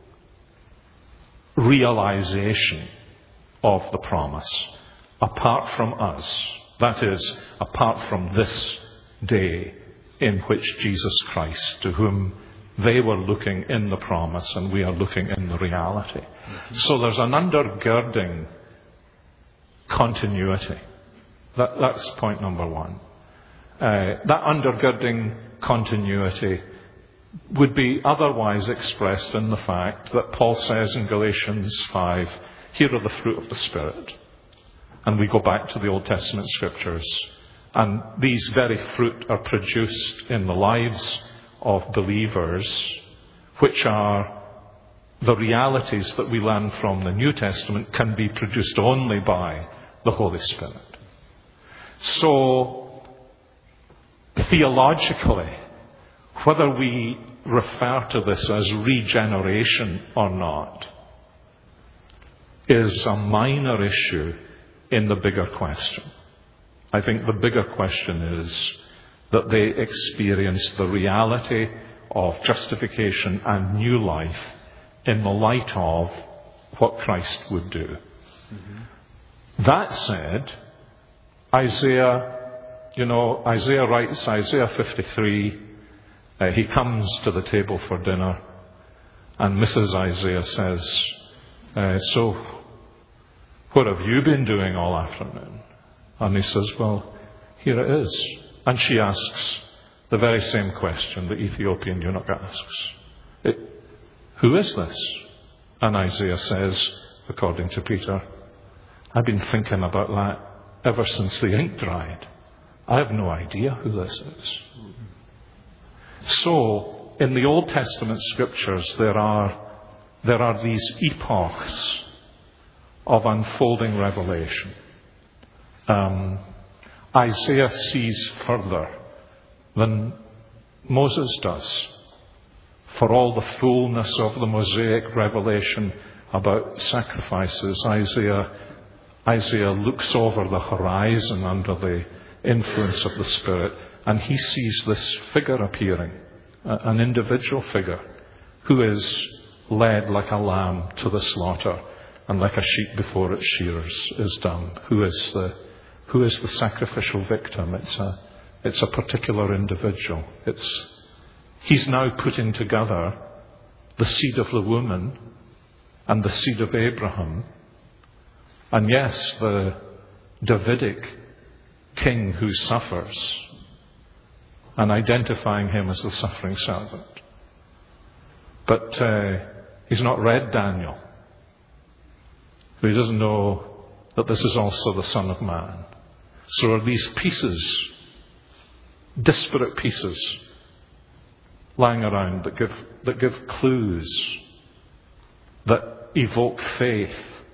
realization of the promise, apart from us. That is, apart from this day in which Jesus Christ, to whom they were looking in the promise and we are looking in the reality. Mm-hmm. So there's an undergirding continuity. That, that's point number one. Uh, that undergirding continuity would be otherwise expressed in the fact that Paul says in Galatians five, here are the fruit of the Spirit. And we go back to the Old Testament scriptures. And these very fruit are produced in the lives of believers, which are the realities that we learn from the New Testament can be produced only by the Holy Spirit. So, theologically, whether we refer to this as regeneration or not is a minor issue in the bigger question. I think the bigger question is that they experience the reality of justification and new life in the light of what Christ would do. Mm-hmm. That said, Isaiah, you know, Isaiah writes, Isaiah fifty-three, uh, he comes to the table for dinner, and Missus Isaiah says, uh, so, what have you been doing all afternoon? And he says, well, here it is. And she asks the very same question the Ethiopian eunuch asks. It, Who is this? And Isaiah says, according to Peter, I've been thinking about that ever since the ink dried. I have no idea who this is. So, in the Old Testament scriptures, there are, there are these epochs of unfolding revelation. Um, Isaiah sees further than Moses does. For all the fullness of the Mosaic revelation about sacrifices, Isaiah, Isaiah looks over the horizon under the influence of the Spirit, and he sees this figure appearing, an individual figure, who is led like a lamb to the slaughter, and like a sheep before its shearers is dumb. Who is the, who is the sacrificial victim? It's a, it's a particular individual. It's He's now putting together the seed of the woman and the seed of Abraham. And yes, the Davidic king who suffers, and identifying him as the suffering servant. But uh, he's not read Daniel. So he doesn't know that this is also the Son of Man. So are these pieces, disparate pieces, lying around that give that give clues, that evoke faith.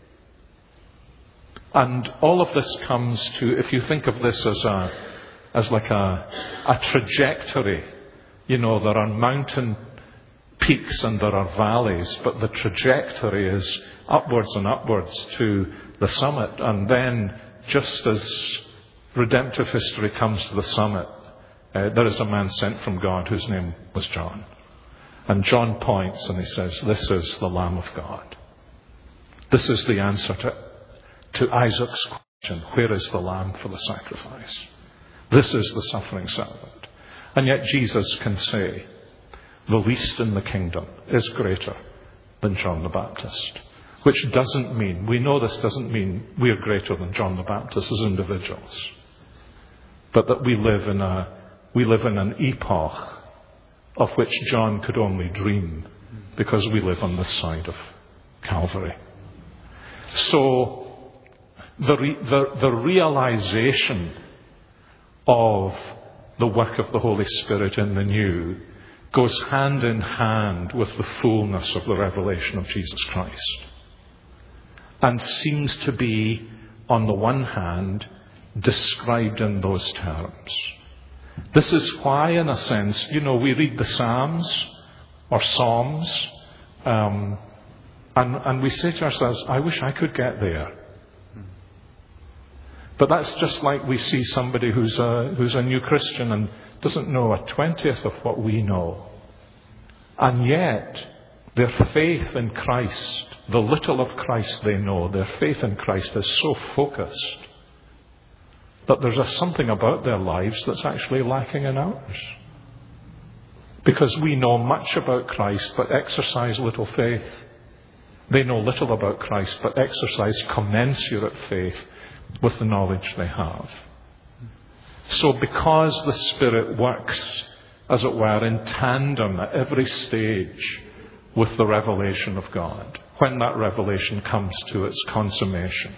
And all of this comes to, if you think of this as a as like a a trajectory, you know, there are mountain peaks and there are valleys, but the trajectory is upwards and upwards to the summit. And then, just as redemptive history comes to the summit, Uh, there is a man sent from God whose name was John. And John points and he says, this is the Lamb of God. This is the answer to, to Isaac's question, where is the lamb for the sacrifice? This is the suffering servant. And yet Jesus can say, the least in the kingdom is greater than John the Baptist. Which doesn't mean, we know this doesn't mean we're greater than John the Baptist as individuals. But that we live in a We live in an epoch of which John could only dream, because we live on this side of Calvary. So the, re, the, the realization of the work of the Holy Spirit in the new goes hand in hand with the fullness of the revelation of Jesus Christ, and seems to be, on the one hand, described in those terms. This is why, in a sense, you know, we read the Psalms or Psalms, um, and, and we say to ourselves, I wish I could get there. But that's just like we see somebody who's a, who's a new Christian and doesn't know a twentieth of what we know. And yet, their faith in Christ, the little of Christ they know, their faith in Christ is so focused that there's a something about their lives that's actually lacking in ours. Because we know much about Christ, but exercise little faith. They know little about Christ, but exercise commensurate faith with the knowledge they have. So because the Spirit works as it were, in tandem at every stage with the revelation of God, when that revelation comes to its consummation.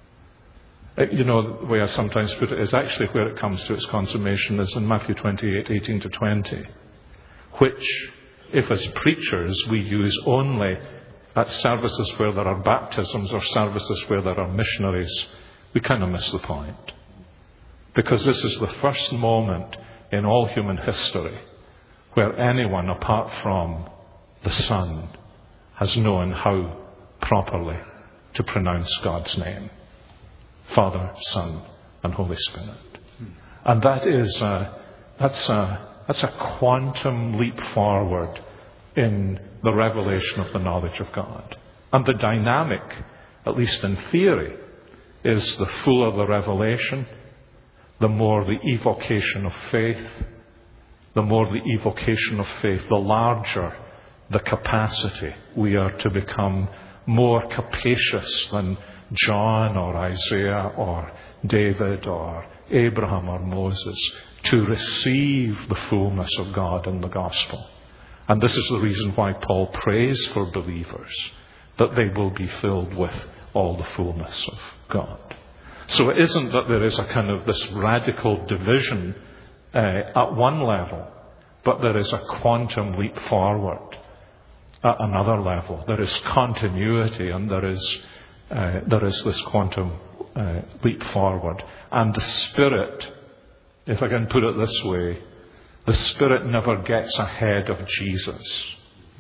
You know, the way I sometimes put it is actually where it comes to its consummation is in Matthew twenty-eight, eighteen to twenty, which, if as preachers we use only at services where there are baptisms or services where there are missionaries, we kind of miss the point. Because this is the first moment in all human history where anyone apart from the Son has known how properly to pronounce God's name. Father, Son, and Holy Spirit. And that is a, that's a, that's a quantum leap forward in the revelation of the knowledge of God. And the dynamic, at least in theory, is the fuller the revelation, the more the evocation of faith, the more the evocation of faith, the larger the capacity we are to become more capacious than John or Isaiah or David or Abraham or Moses to receive the fullness of God in the gospel. And this is the reason why Paul prays for believers, that they will be filled with all the fullness of God. So it isn't that there is a kind of this radical division uh, at one level, but there is a quantum leap forward at another level. There is continuity and there is uh, there is this quantum uh, leap forward. And the Spirit, if I can put it this way, the Spirit never gets ahead of Jesus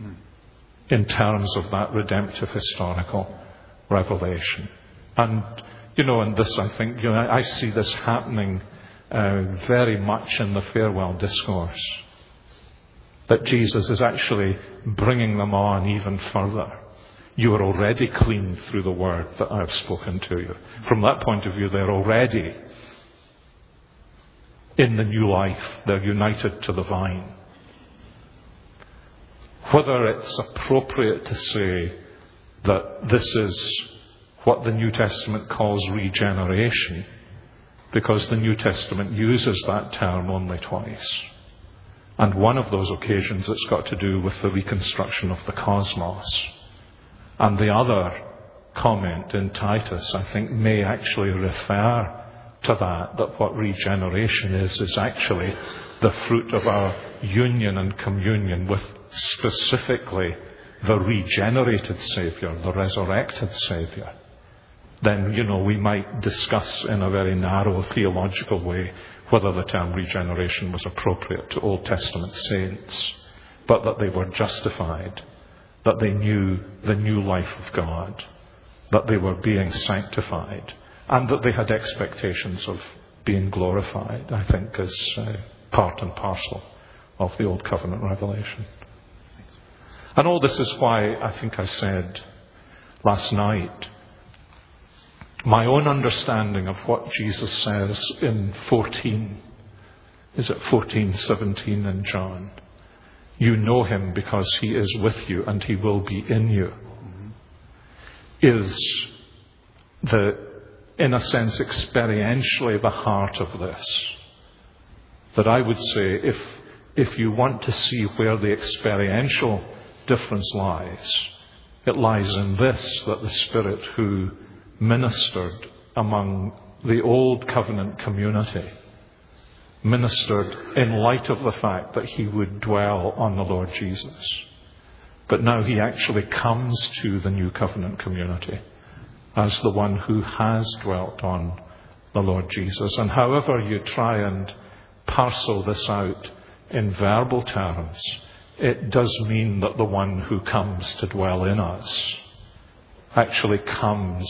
in terms of that redemptive historical revelation. And, you know, in this, I think, you know, I see this happening uh, very much in the farewell discourse. That Jesus is actually bringing them on even further. You are already clean through the word that I have spoken to you. From that point of view, they're already in the new life. They're united to the vine. Whether it's appropriate to say that this is what the New Testament calls regeneration, because the New Testament uses that term only twice. And one of those occasions it's got to do with the reconstruction of the cosmos. And the other comment in Titus, I think, may actually refer to that, that what regeneration is, is actually the fruit of our union and communion with specifically the regenerated Saviour, the resurrected Saviour. Then, you know, we might discuss in a very narrow theological way whether the term regeneration was appropriate to Old Testament saints, but that they were justified, that they knew the new life of God, that they were being sanctified, and that they had expectations of being glorified, I think, is uh, part and parcel of the Old Covenant revelation. And all this is why I think I said last night, my own understanding of what Jesus says in fourteen, is it fourteen, seventeen in John? You know him because he is with you and he will be in you. Is the, in a sense, experientially the heart of this. That I would say, if, if you want to see where the experiential difference lies, it lies in this, that the Spirit who ministered among the old covenant community, ministered in light of the fact that he would dwell on the Lord Jesus. But now he actually comes to the new covenant community as the one who has dwelt on the Lord Jesus. And however you try and parcel this out in verbal terms, it does mean that the one who comes to dwell in us actually comes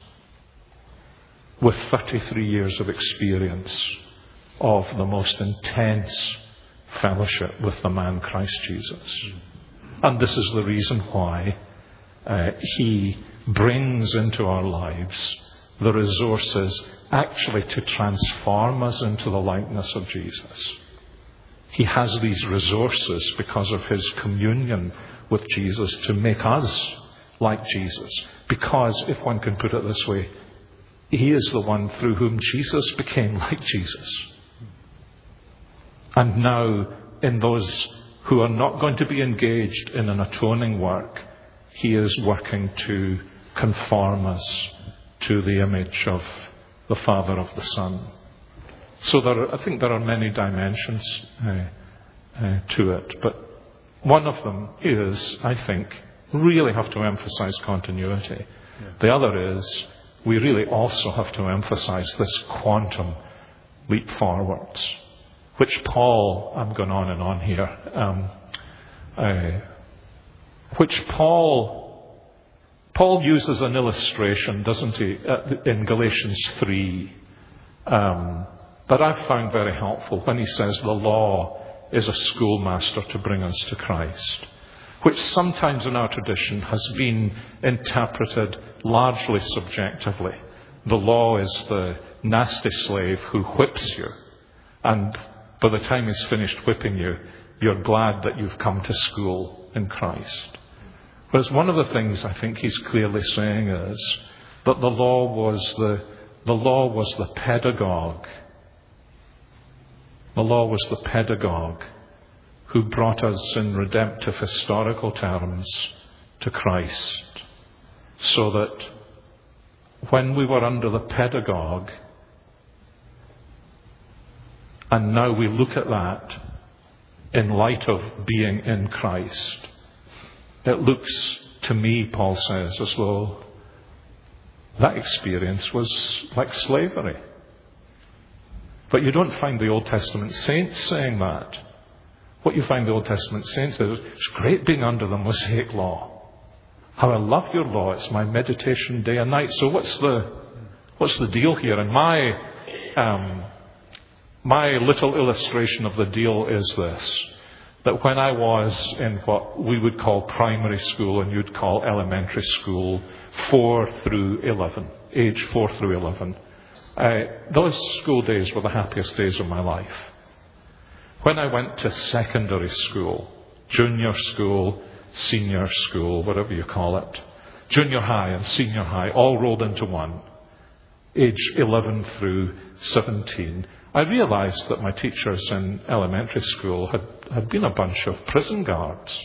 with thirty-three years of experience of the most intense fellowship with the man Christ Jesus. And this is the reason why uh, he brings into our lives the resources actually to transform us into the likeness of Jesus. He has these resources because of his communion with Jesus to make us like Jesus. Because, if one can put it this way, he is the one through whom Jesus became like Jesus. And now in those who are not going to be engaged in an atoning work, he is working to conform us to the image of the Father, of the Son. So there are, I think there are many dimensions uh, uh, to it, but one of them is, I think, really have to emphasize continuity. Yeah. The other is, we really also have to emphasize this quantum leap forwards, which Paul, I'm going on and on here, um, uh, which Paul, Paul uses an illustration, doesn't he, in Galatians three, um, that I've found very helpful when he says the law is a schoolmaster to bring us to Christ, which sometimes in our tradition has been interpreted largely subjectively. The law is the nasty slave who whips you, and by the time he's finished whipping you, you're glad that you've come to school in Christ. Whereas one of the things I think he's clearly saying is that the law was the, the law was the pedagogue. The law was the pedagogue who brought us in redemptive historical terms to Christ, so that when we were under the pedagogue, and now we look at that in light of being in Christ, it looks to me, Paul says, as though that experience was like slavery. But you don't find the Old Testament saints saying that. What you find the Old Testament saints is, it's great being under the Mosaic law. How I love your law. It's my meditation day and night. So what's the what's the deal here? And my um, my little illustration of the deal is this: that when I was in what we would call primary school and you'd call elementary school, four through eleven, age four through eleven, uh, those school days were the happiest days of my life. When I went to secondary school, junior school, senior school, whatever you call it, junior high and senior high, all rolled into one, age eleven through seventeen, I realized that my teachers in elementary school had, had been a bunch of prison guards.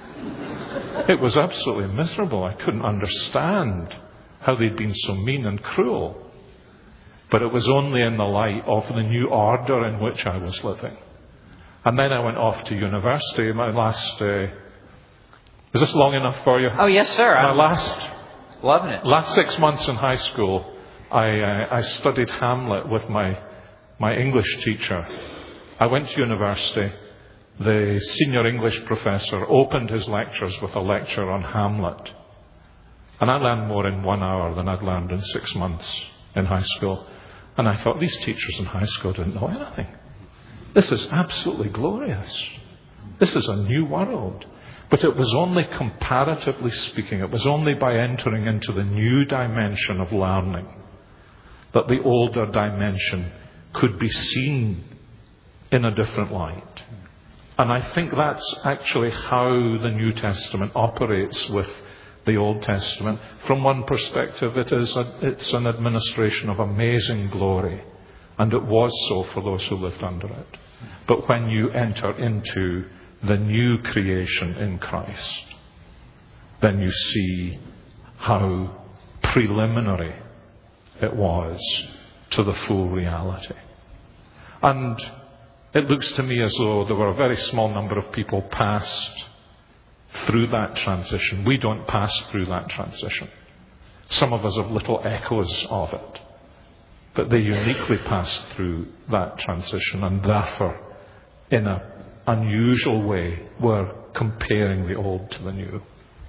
It was absolutely miserable. I couldn't understand how they'd been so mean and cruel. But it was only in the light of the new order in which I was living. And then I went off to university. My last, uh, is this long enough for you? Oh, yes, sir. My I'm last, loving it. Last six months in high school, I, uh, I studied Hamlet with my, my English teacher. I went to university. The senior English professor opened his lectures with a lecture on Hamlet. And I learned more in one hour than I'd learned in six months in high school. And I thought, these teachers in high school didn't know anything. This is absolutely glorious. This is a new world. But it was only, comparatively speaking, it was only by entering into the new dimension of learning that the older dimension could be seen in a different light. And I think that's actually how the New Testament operates with the Old Testament. From one perspective, it is a, it's an administration of amazing glory. And it was so for those who lived under it. But when you enter into the new creation in Christ, then you see how preliminary it was to the full reality. And it looks to me as though there were a very small number of people passed through that transition. We don't pass through that transition. Some of us have little echoes of it. But they uniquely passed through that transition, and therefore, in an unusual way, we're comparing the old to the new.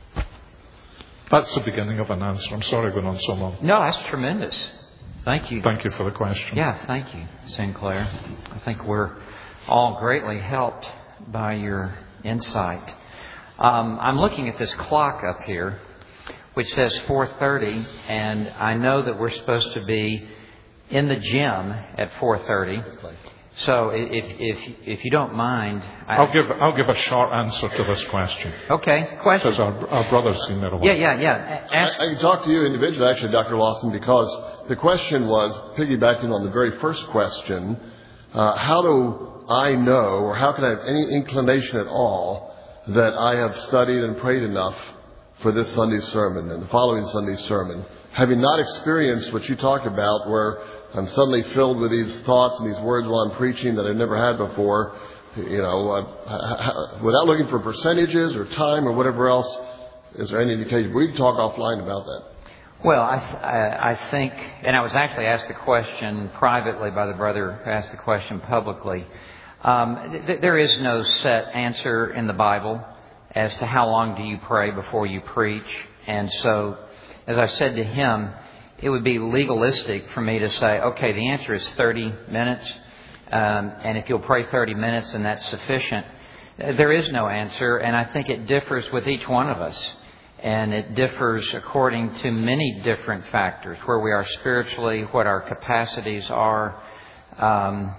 That's the beginning of an answer. I'm sorry going on so long. No, that's tremendous. Thank you. Thank you for the question. Yeah, thank you, Sinclair. I think we're all greatly helped by your insight. Um, I'm looking at this clock up here, which says four thirty, and I know that we're supposed to be in the gym at four thirty. So if if if you don't mind, I, I'll give I'll give a short answer to this question. Okay, question. Because our, our brothers seem to. Yeah, yeah, yeah. Ask. I, I can talk to you individually, actually, Doctor Lawson, because the question was piggybacking on the very first question. uh, how do I know, or how can I have any inclination at all that I have studied and prayed enough for this Sunday's sermon and the following Sunday's sermon, having not experienced what you talked about, where I'm suddenly filled with these thoughts and these words while I'm preaching that I've never had before, you know, uh, without looking for percentages or time or whatever else. Is there any indication? We can talk offline about that. Well, I, I, I think, and I was actually asked the question privately by the brother who asked the question publicly. Um, th- there is no set answer in the Bible as to how long do you pray before you preach. And so, as I said to him, it would be legalistic for me to say, okay, the answer is thirty minutes, um, and if you'll pray thirty minutes, then that's sufficient. There is no answer, and I think it differs with each one of us. And it differs according to many different factors, where we are spiritually, what our capacities are, um,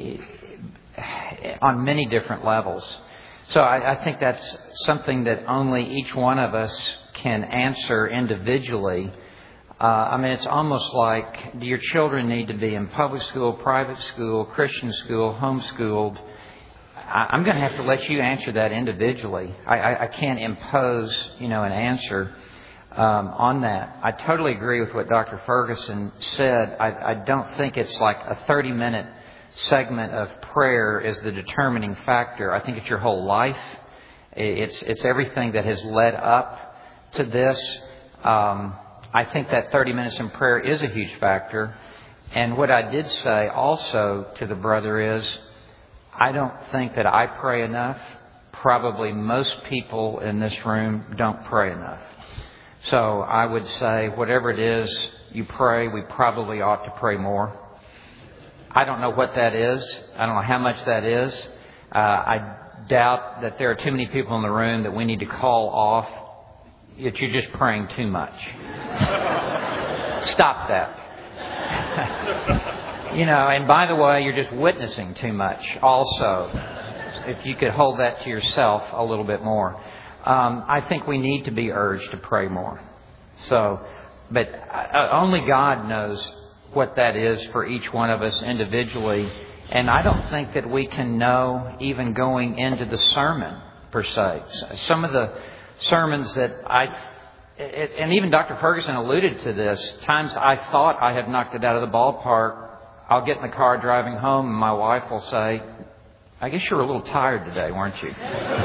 on many different levels. So I, I think that's something that only each one of us can answer individually. Uh, I mean, it's almost like, do your children need to be in public school, private school, Christian school, homeschooled? I, I'm going to have to let you answer that individually. I, I, I can't impose, you know, an answer um, on that. I totally agree with what Doctor Ferguson said. I, I don't think it's like a thirty-minute segment of prayer is the determining factor. I think it's your whole life. It's it's everything that has led up to this. Um, I think that thirty minutes in prayer is a huge factor. And what I did say also to the brother is, I don't think that I pray enough. Probably most people in this room don't pray enough. So I would say whatever it is you pray, we probably ought to pray more. I don't know what that is. I don't know how much that is. Uh, I doubt that there are too many people in the room that we need to call off that you're just praying too much. Stop that. You know, and by the way, you're just witnessing too much also. If you could hold that to yourself a little bit more. Um, I think we need to be urged to pray more. So, but uh, only God knows what that is for each one of us individually. And I don't think that we can know even going into the sermon per se. Some of the sermons that I, and even Doctor Ferguson alluded to this, times I thought I had knocked it out of the ballpark. I'll get in the car driving home and my wife will say, I guess you were a little tired today, weren't you?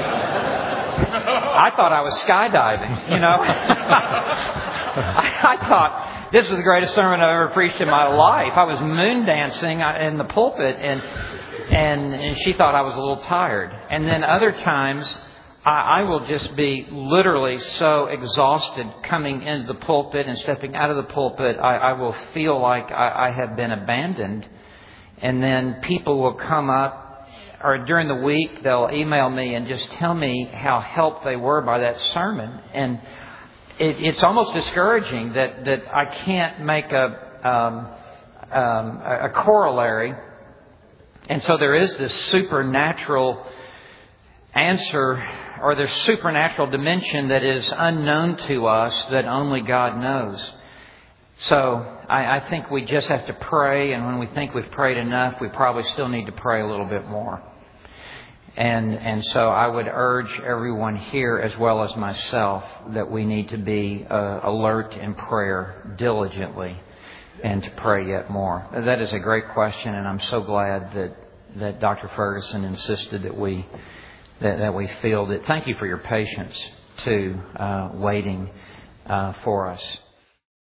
I thought I was skydiving, you know. I, I thought this was the greatest sermon I've ever preached in my life. I was moon dancing in the pulpit, and and, and she thought I was a little tired. And then other times, I, I will just be literally so exhausted coming into the pulpit and stepping out of the pulpit. I, I will feel like I, I have been abandoned. And then people will come up, or during the week, they'll email me and just tell me how helped they were by that sermon. And it, it's almost discouraging that, that I can't make a, um, um, a corollary. And so there is this supernatural answer, or this supernatural dimension that is unknown to us that only God knows. So I, I think we just have to pray, and when we think we've prayed enough, we probably still need to pray a little bit more. And and so I would urge everyone here, as well as myself, that we need to be uh, alert in prayer diligently and to pray yet more. That is a great question, and I'm so glad that, that Doctor Ferguson insisted that we that, that we field it. Thank you for your patience, too, uh, waiting uh, for us.